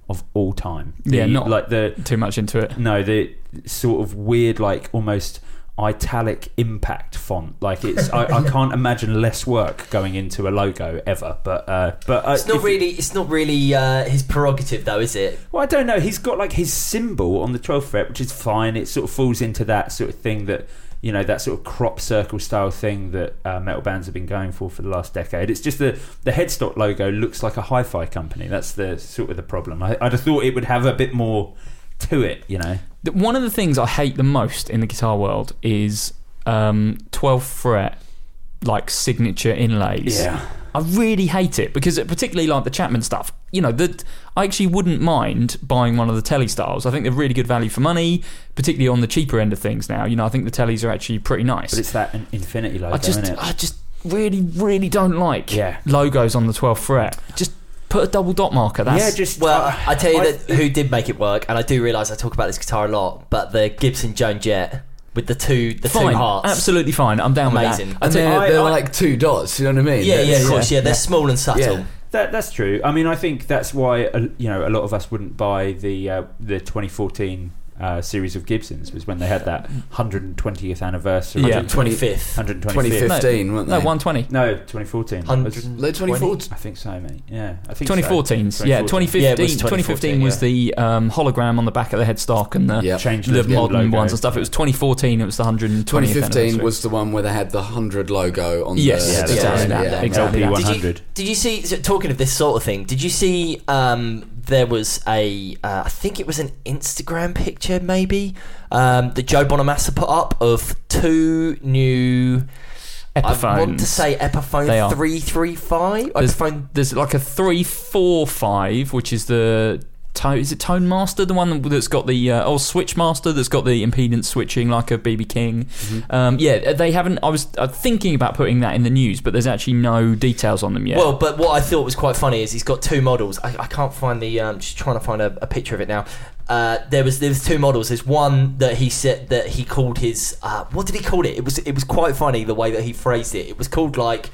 of all time.
Not
like the
too much into it.
No, the sort of weird, like almost italic impact font. Like it's, I can't imagine less work going into a logo ever. But
it's not really his prerogative, though, is it?
Well, I don't know. He's got like his symbol on the 12th fret, which is fine. It sort of falls into that sort of thing that, you know, that sort of crop circle style thing that metal bands have been going for the last decade. It's just the headstock logo looks like a hi-fi company. That's the sort of the problem. I'd have thought it would have a bit more to it, you know.
One of the things I hate the most in the guitar world is 12th fret like signature inlays.
Yeah.
I really hate it because particularly like the Chapman stuff, you know, I actually wouldn't mind buying one of the Telly styles. I think they're really good value for money, particularly on the cheaper end of things now. You know, I think the Tellys are actually pretty nice.
But it's that Infinity logo,
isn't it? I just really, really don't like
Yeah.
logos on the 12th fret. Just put a double dot marker. That's,
I tell you who did make it work, and I do realise I talk about this guitar a lot, but the Gibson Joan Jett with the two hearts.
Absolutely fine. I'm down
Amazing.
with that.
And they're like two dots, you know what I mean?
Yeah, of course, they're small and subtle.
Yeah.
That's true. I mean, I think that's why a lot of us wouldn't buy the 2014 series of Gibsons, was when they had that 120th anniversary.
125th.
2015, weren't they?
No, 120.
No, 2014.
2014.
I think so, mate. Yeah, I think
2014's.
so.
Yeah, 2015.
Yeah, it was
2015 was the hologram on the back of the headstock and the modern ones and stuff. It was 2014. It was the 120th.
2015 was the one where they had the 100 logo on.
Exactly
LP 100.
Did you see? So talking of this sort of thing, did you see? There was I think it was an Instagram picture, maybe, that Joe Bonamassa put up of two new
Epiphones.
I want to say Epiphone 335.
There's like a 345, which is the is it Tone Master, the one that's got the Switch Master that's got the impedance switching like a BB King. Mm-hmm. They haven't. I was thinking about putting that in the news, but there's actually no details on them yet.
Well, but what I thought was quite funny is he's got two models. I can't find the just trying to find a picture of it now. There was two models. There's one that he said that he called his what did he call it? It was quite funny the way that he phrased it. It was called like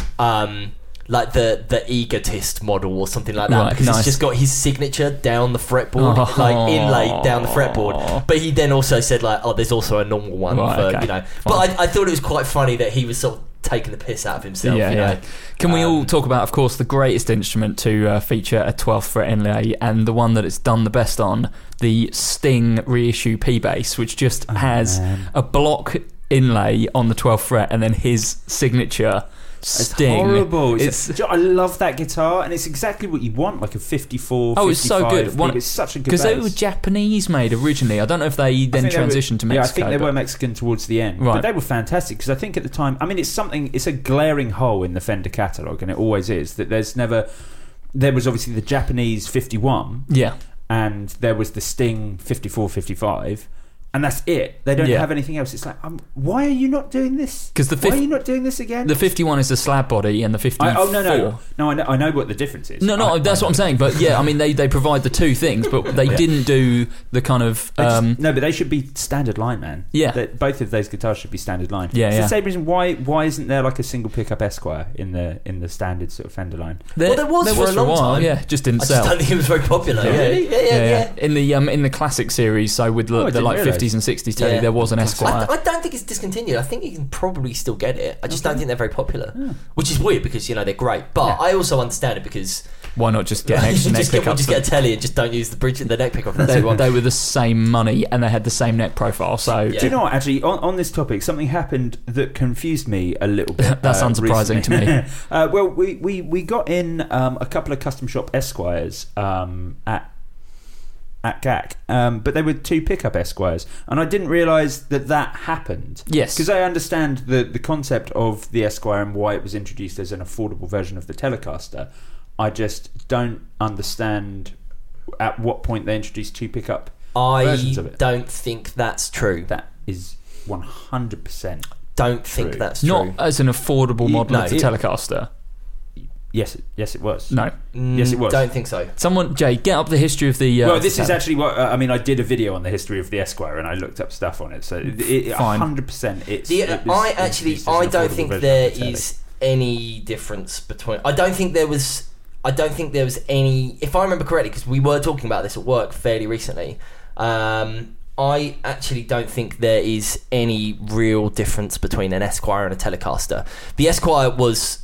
the egotist model or something like that,
right,
because
nice.
It's just got his signature down the fretboard, like inlaid down the fretboard. But he then also said like, there's also a normal one for you know. But I thought it was quite funny that he was sort of taking the piss out of himself. You know?
Can we all talk about, of course, the greatest instrument to feature a 12th fret inlay and the one that it's done the best on, the Sting reissue P bass, which just has a block inlay on the 12th fret and then his signature. Sting.
It's horrible. I love that guitar, and it's exactly what you want, like a 54.
It's so good.
It's such a good
because
bass.
they were Japanese made originally. I don't know if they then transitioned to Mexico.
Yeah, I think they were Mexican towards the end,
right.
But they were fantastic because I think at the time, I mean, it's a glaring hole in the Fender catalogue, and it always is that there was obviously the Japanese 51, and there was the Sting 54, 55. And that's it. They don't have anything else. It's like, why are you not doing this? Why are you not doing this again?
The 51 is the slab body, and the 54.
No, I know what the difference is.
No, that's what I'm saying. But yeah, I mean, they provide the two things, but they didn't do the kind of.
No, but they should be standard line, man.
Yeah,
both of those guitars should be standard line.
Yeah,
it's the same reason why isn't there like a single pickup Esquire in the standard sort of Fender line?
There was for a long time.
Yeah, just didn't sell.
I don't think it was very popular.
Yeah. In the classic series, so with the like 50s and 60s Telly, there was an Esquire.
I don't think it's discontinued. I think you can probably still get it. I just don't think they're very popular, which is weird because they're great. But I also understand it because
why not just get an extra neck pickup?
Just get a Telly and just don't use the neck pickup.
They were the same money and they had the same neck profile. So
do you know what? Actually, on this topic, something happened that confused me a little bit.
That's unsurprising to me.
Well, we got in a couple of custom shop Esquires at GAC, but they were two pickup Esquires, and I didn't realise that happened.
Yes,
because I understand the concept of the Esquire and why it was introduced as an affordable version of the Telecaster. I just don't understand at what point they introduced two pickup versions of it.
I don't think that's true.
That is 100%.
Don't think that's true.
Not as an affordable model of the Telecaster.
Yes, it was.
No.
Yes, it was.
Don't think so.
Someone, Jay, get up the history of the...
well, this is actually what... I mean, I did a video on the history of the Esquire and I looked up stuff on it. So, 100%.
I don't think there is any difference between... I don't think there was... I don't think there was any. If I remember correctly, because we were talking about this at work fairly recently, I actually don't think there is any real difference between an Esquire and a Telecaster. The Esquire was.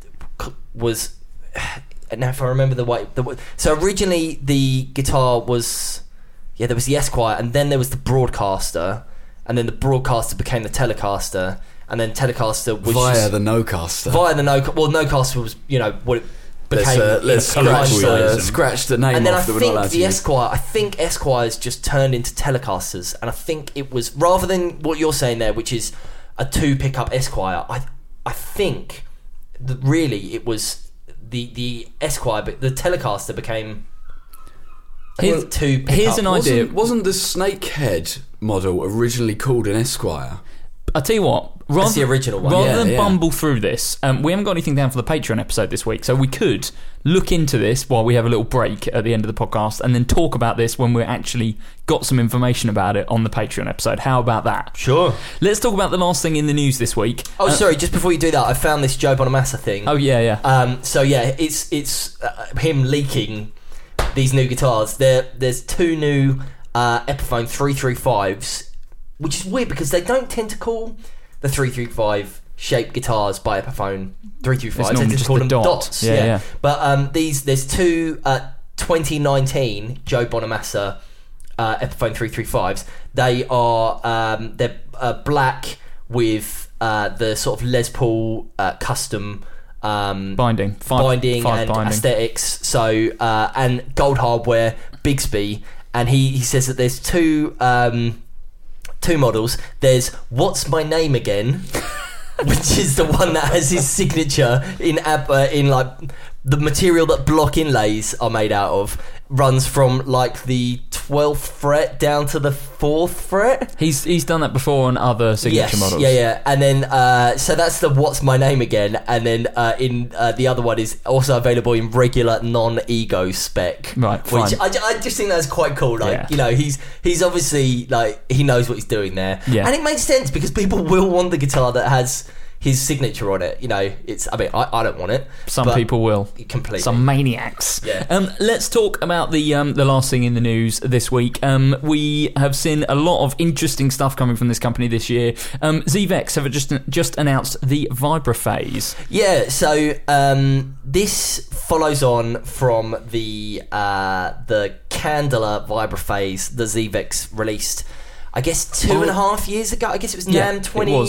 Now, if I remember the way, so originally the guitar was, there was the Esquire, and then there was the Broadcaster, and then the Broadcaster became the Telecaster, and then Telecaster was
via the Nocaster.
Nocaster was what it became.
Let's scratch the name
and then
off that we're not allowed to use.
I think Esquires just turned into Telecasters, and I think it was rather than what you're saying there, which is a 2 pickup Esquire. I think that really it was. The Esquire, but the Telecaster became
here's
2 pickup.
Here's an idea.
Wasn't the Snakehead model originally called an Esquire?
I'll tell you what.
That's the original one.
Rather than bumble through this, we haven't got anything down for the Patreon episode this week, so we could look into this while we have a little break at the end of the podcast, and then talk about this when we're actually got some information about it on the Patreon episode. How about that?
Sure.
Let's talk about the last thing in the news this week.
Oh, sorry. Just before you do that, I found this Joe Bonamassa thing.
Oh yeah.
It's him leaking these new guitars. There's 2 new Epiphone 335s, which is weird because they don't tend to call the 335 shaped guitars by Epiphone 335s. They just call them dots.
Yeah.
But there's 2 2019 Joe Bonamassa Epiphone 335s. They are they're black with the sort of Les Paul custom
binding
and aesthetics. So and gold hardware, Bigsby, and he says that there's 2 models. There's What's My Name Again, which is the one that has his signature in like the material that block inlays are made out of, runs from like the 12th fret down to the 4th fret.
He's done that before on other signature models.
Yeah. And then so that's the What's My Name Again, and then the other one is also available in regular non-ego spec.
Right,
which
fine.
I just think that's quite cool. Like he's obviously like he knows what he's doing there.
Yeah.
And it makes sense because people will want the guitar that has his signature on it. I don't want it.
Some people will.
Completely.
Some maniacs.
Yeah.
Let's talk about the last thing in the news this week. We have seen a lot of interesting stuff coming from this company this year. Zvex have just announced the Vibraphase.
Yeah, so this follows on from the Candela Vibraphase the Zvex released, I guess, 2.5 years ago. I guess it was NAMM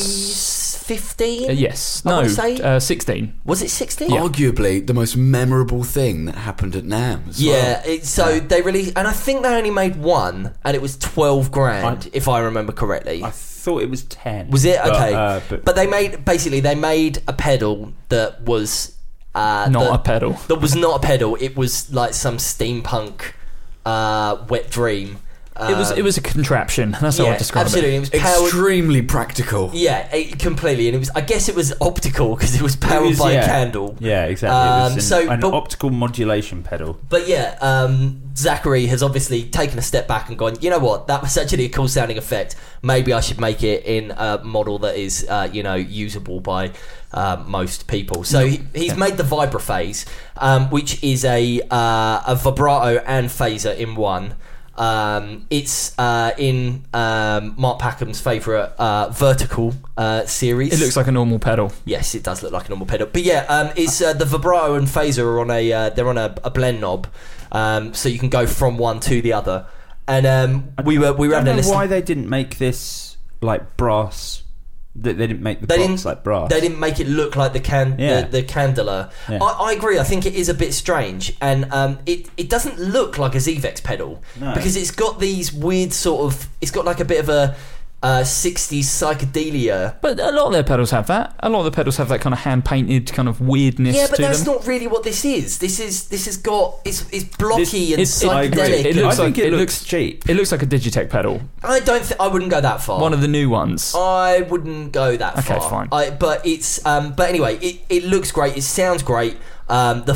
2015.
Yes.
I
No.
say
16.
Was it 16?
Arguably the most memorable thing that happened at NAMM as well.
They released, and I think they only made one, and it was 12 grand, if I remember correctly.
I thought it was 10.
Was it? Okay.
But
they made a pedal that was
Not a pedal.
That was not a pedal. It was like some steampunk wet dream.
It was a contraption. That's how I describe
absolutely.
it.
It was powered,
extremely practical.
Yeah, completely. And I guess it was optical because it was powered by a candle.
Yeah, exactly. It was an optical modulation pedal.
But Zachary has obviously taken a step back and gone, you know what, that was actually a cool sounding effect. Maybe I should make it in a model that is, usable by most people. So he's made the Vibraphase, which is a vibrato and phaser in one. It's in Mark Packham's favourite vertical series.
It looks like a normal pedal.
Yes, it does look like a normal pedal. But it's the vibrato and phaser are on they're on a blend knob, so you can go from one to the other. And we were having a listen.
Why they didn't make this like brass? They didn't make the box like brass.
They didn't make it look like the Candela.
Yeah.
I agree. I think it is a bit strange, and it doesn't look like a Zvex pedal because it's got these weird sort of. It's got like a bit of a 60s psychedelia.
But a lot of their pedals have that. A lot of the pedals have that kind of hand painted kind of weirdness.
Yeah, but
to
that's
them.
not really what this is. This has got it's blocky and psychedelic.
It
looks cheap.
It looks like a Digitech pedal.
I wouldn't go that far.
One of the new ones.
I wouldn't go that far.
Okay, fine.
But it's but anyway, it looks great. It sounds great. The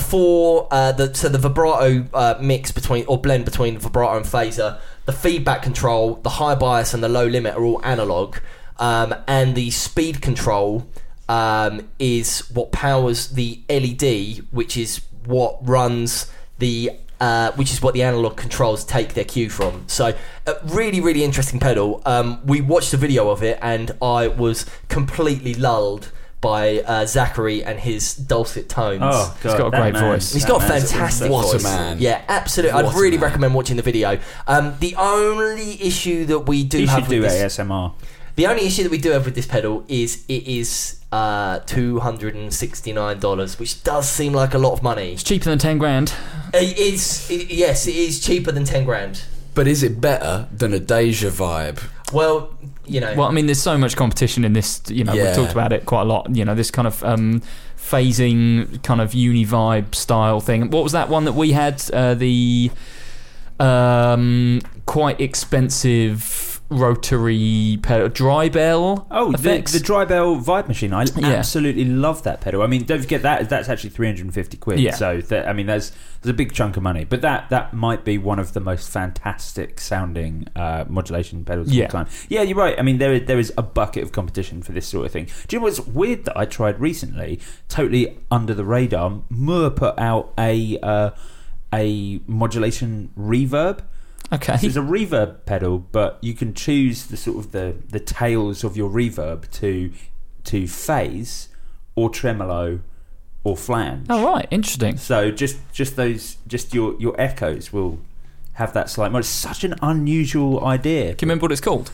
vibrato mix between or blend between vibrato and phaser, the feedback control, the high bias and the low limit are all analog, and the speed control is what powers the LED, which is what runs the which is what the analog controls take their cue from. So a really, really interesting pedal. We watched a video of it and I was completely lulled by Zachary and his dulcet tones.
Oh, God,
he's got a great voice.
He's got a fantastic
What a
voice.
man.
Yeah, absolutely. I'd really recommend watching the video. The only issue that we do have with this,
ASMR.
the only issue that we do have with this pedal is it is $269, which does seem like a lot of money.
It's cheaper than 10 grand.
Yes, it is cheaper than 10 grand.
But is it better than a Deja Vibe?
Well, you know.
Well, I mean, there's so much competition in this. You know,
Yeah.
we've talked about it quite a lot. You know, this kind of phasing, kind of uni-vibe style thing. What was that one that we had? The quite expensive rotary pedal, dry bell.
Oh,
effects.
the Dry Bell Vibe Machine. I
Yeah.
absolutely love that pedal. I mean, don't forget that's actually 350 quid.
Yeah.
So I mean, there's a big chunk of money. But that might be one of the most fantastic sounding modulation pedals of all time. Yeah, you're right. I mean, there is a bucket of competition for this sort of thing. Do you know what's weird that I tried recently? Totally under the radar. Moore put out a modulation reverb.
Okay.
So it's a reverb pedal, but you can choose the sort of the tails of your reverb to phase or tremolo or flange.
Oh, right, interesting.
So just your echoes will have that slight. It's such an unusual idea.
Can you remember what it's called?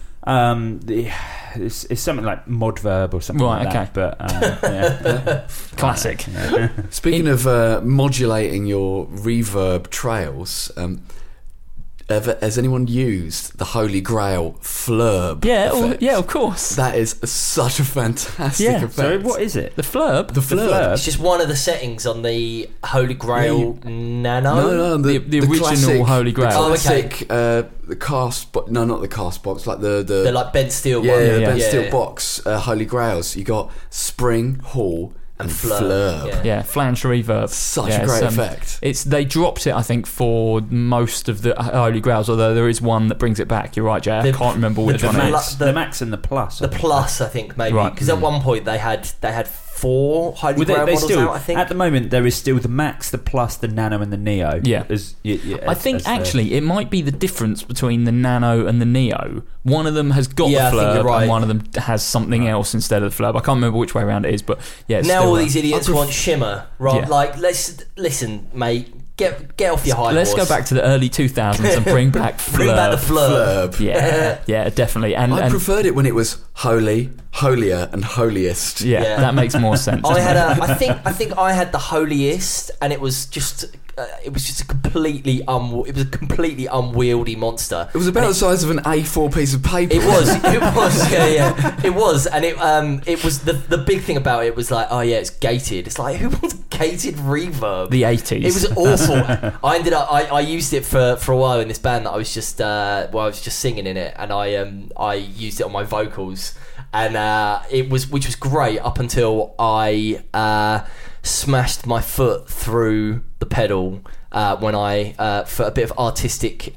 It's something like modverb or something
Right,
like
okay.
that. But yeah.
Classic.
Speaking of modulating your reverb trails, has anyone used the Holy Grail flurb?
Yeah,
effect?
yeah, of course.
That is such a fantastic
Yeah.
effect.
Sorry, what is it?
The flurb.
The flurb.
It's just one of the settings on the Holy Grail Nano.
No,
The original
classic,
Holy Grail.
The
Oh, okay.
classic, the cast box. No, not the cast box. Like the
like bent steel
yeah,
one.
the
yeah.
bent
Yeah,
steel
yeah.
box. Holy Grails. You got Spring, Hall, and flurb.
Yeah.
Yeah, flange reverb.
Such
Yeah,
a great
it's,
effect.
They dropped it, I think, for most of the Holy Grails, although there is one that brings it back. You're right, Jay. I can't remember which
The
one it
max,
is.
the max and the plus.
The Plus, I think, maybe.
Right.
Because at one point they had 4 Holy
Well,
Grail
they
models
still,
out, I think.
at the moment, there is still the Max, the Plus, the Nano, and the Neo.
Yeah. I think actually it might be the difference between the Nano and the Neo. One of them has got
Yeah, I
the
think you're
flurb,
right.
and one of them has something else instead of the flurb. I can't remember which way around it is, but yeah. It's
now
still,
all these idiots want shimmer, right?
Yeah.
Like, let's listen, mate. Get off your high
Let's
horse.
go back to the early 2000s and bring back flurb.
Bring back the flurb.
Flurb.
Yeah, yeah, definitely. And
preferred it when it was holy, holier, and holiest.
yeah,
Yeah.
that makes more sense.
I
doesn't
had
it?
I think I had the holiest, and it was just a completely unwieldy monster.
It was about the size of an A4 piece of paper.
It was, yeah, it was, and it was the big thing about it was like, oh yeah, it's gated. It's like, who wants gated reverb?
The 80s.
It was awful. I used it for a while in this band that I was just I was just singing in it, and I used it on my vocals, and which was great up until I smashed my foot through the pedal when I for a bit of artistic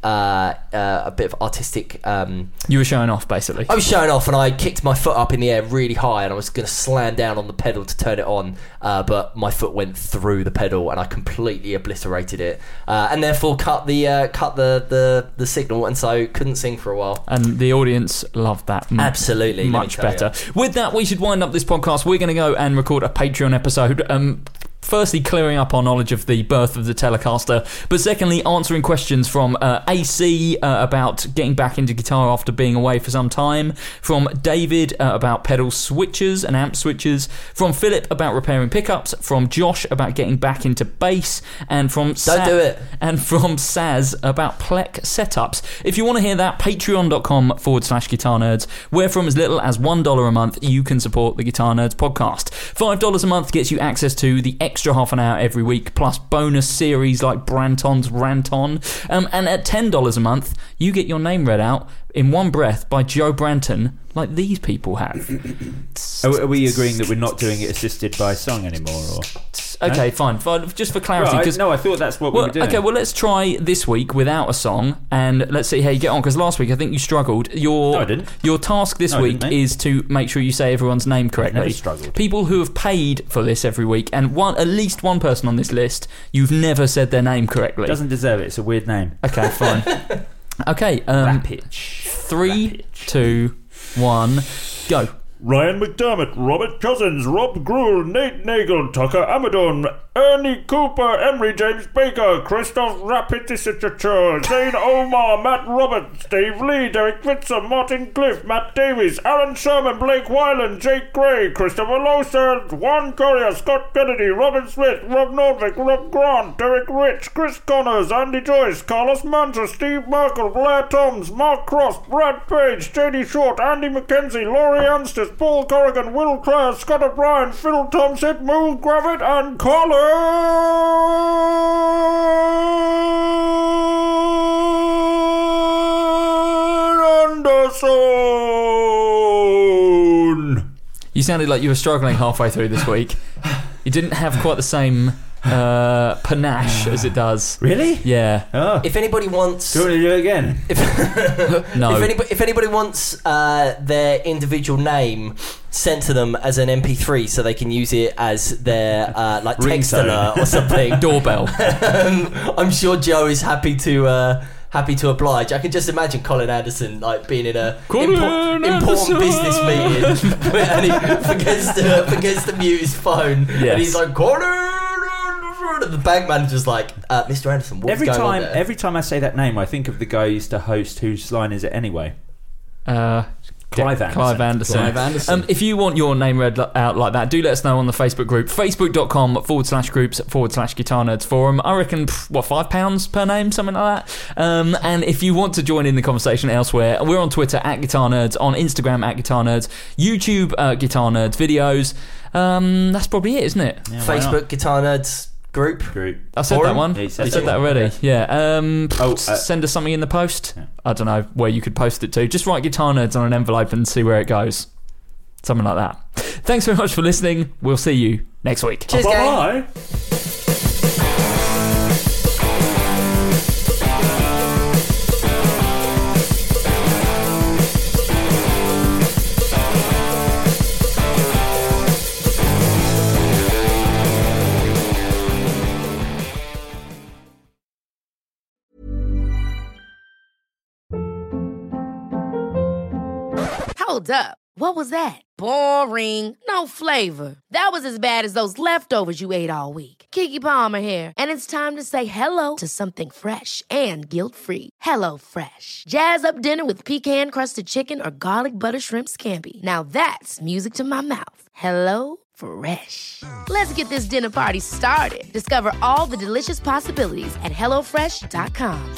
You were showing off, basically.
I was showing off, and I kicked my foot up in the air really high, and I was going to slam down on the pedal to turn it on, but my foot went through the pedal, and I completely obliterated it, and therefore cut the signal, and so couldn't sing for a while.
And the audience loved that.
Absolutely, let me
much
tell
better. With that, we should wind up this podcast. We're going to go and record a Patreon episode. Firstly, clearing up our knowledge of the birth of the Telecaster, but secondly, answering questions from AC about getting back into guitar after being away for some time, from David about pedal switches and amp switches, from Philip about repairing pickups, from Josh about getting back into bass, and from
Don't do it.
and from Saz about Plek setups. If you want to hear that, patreon.com/Guitar Nerds, where from as little as $1 a month you can support the Guitar Nerds podcast. $5 a month gets you access to the extra half an hour every week, plus bonus series like Branton's Rant On. And at $10 a month, you get your name read out in one breath by Joe Branton, like these people have.
Are we agreeing that we're not doing it assisted by song anymore? Or
Okay, fine. Just for clarity.
Right,
'cause-
no, I thought that's what we were doing.
Okay, well, let's try this week without a song, and let's see how you get on. Because last week I think you struggled.
No, I didn't.
Your task this
No, I
week
didn't, mate.
is to make sure you say everyone's name correctly.
never struggled.
People who have paid for this every week, and at least one person on this list, you've never said their name correctly.
Doesn't deserve it. It's a weird name.
Okay, fine. Okay,
Rapitch.
3, 2, 1, go.
Ryan McDermott, Robert Cousins, Rob Gruel, Nate Nagel, Tucker Amadon, Ernie Cooper, Emery James Baker, Christoph Rapitisichur, Zane Omar, Matt Roberts, Dave Lee, Derek Fitzer, Martin Cliff, Matt Davies, Aaron Sherman, Blake Wyland, Jake Gray, Christopher Loser, Juan Correa, Scott Kennedy, Robin Smith, Rob Nordvik, Rob Grant, Derek Rich, Chris Connors, Andy Joyce, Carlos Mantra, Steve Merkel, Blair Toms, Mark Cross, Brad Page, JD Short, Andy McKenzie, Laurie Anstis, Paul Corrigan, Will Clare, Scott O'Brien, Phil Thompson, Moon Gravett, and Colin Anderson.
You sounded like you were struggling halfway through this week. You didn't have quite the same panache as it does.
Really?
Yeah.
Oh.
If anybody wants...
Do you want to do it again?
No.
If anybody wants their individual name sent to them as an MP3 so they can use it as their like text
Ringtone.
alert or something,
Doorbell.
I'm sure Joe is happy to oblige. I can just imagine Colin Anderson like being in a important business meeting and he forgets to mute his phone,
Yes.
and he's like, Colin Anderson, and the bank manager's like, Mr. Anderson, what's
Every
going on
time,
there?
every time I say that name, I think of the guy who used to host Whose Line Is It Anyway? Clive Anderson.
Clive Anderson.
Clive Anderson.
If you want your name read out like that, do let us know on the Facebook group, facebook.com/groups/Guitar Nerds Forum. I reckon, £5 per name, something like that. And if you want to join in the conversation elsewhere, we're on Twitter @GuitarNerds, on Instagram @GuitarNerds, YouTube Guitar Nerds videos. That's probably it, isn't it?
Yeah, why not?
Facebook Guitar Nerds group.
I said
Forum?
that one.
Yeah, you
I
said
said
it.
that already.
Okay.
Yeah.
Oh,
send us something in the post.
Yeah.
I don't know where you could post it to. Just write Guitar Nerds on an envelope and see where it goes. Something like that. Thanks very much for listening. We'll see you next week.
Cheers, gang.
Bye-bye.
Hold up. What was that? Boring. No flavor. That was as bad as those leftovers you ate all week. Keke Palmer here, and it's time to say hello to something fresh and guilt-free. Hello Fresh. Jazz up dinner with pecan-crusted chicken or garlic butter shrimp scampi. Now that's music to my mouth. Hello Fresh. Let's get this dinner party started. Discover all the delicious possibilities at hellofresh.com.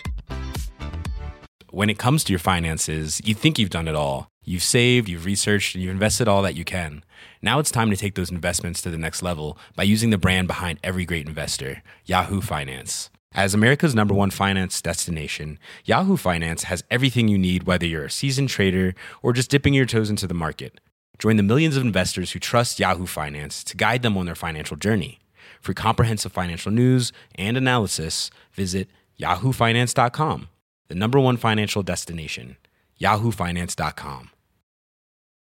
When it comes to your finances, you think you've done it all. You've saved, you've researched, and you've invested all that you can. Now it's time to take those investments to the next level by using the brand behind every great investor, Yahoo Finance. As America's #1 finance destination, Yahoo Finance has everything you need, whether you're a seasoned trader or just dipping your toes into the market. Join the millions of investors who trust Yahoo Finance to guide them on their financial journey. For comprehensive financial news and analysis, visit yahoofinance.com. The #1 financial destination, yahoofinance.com.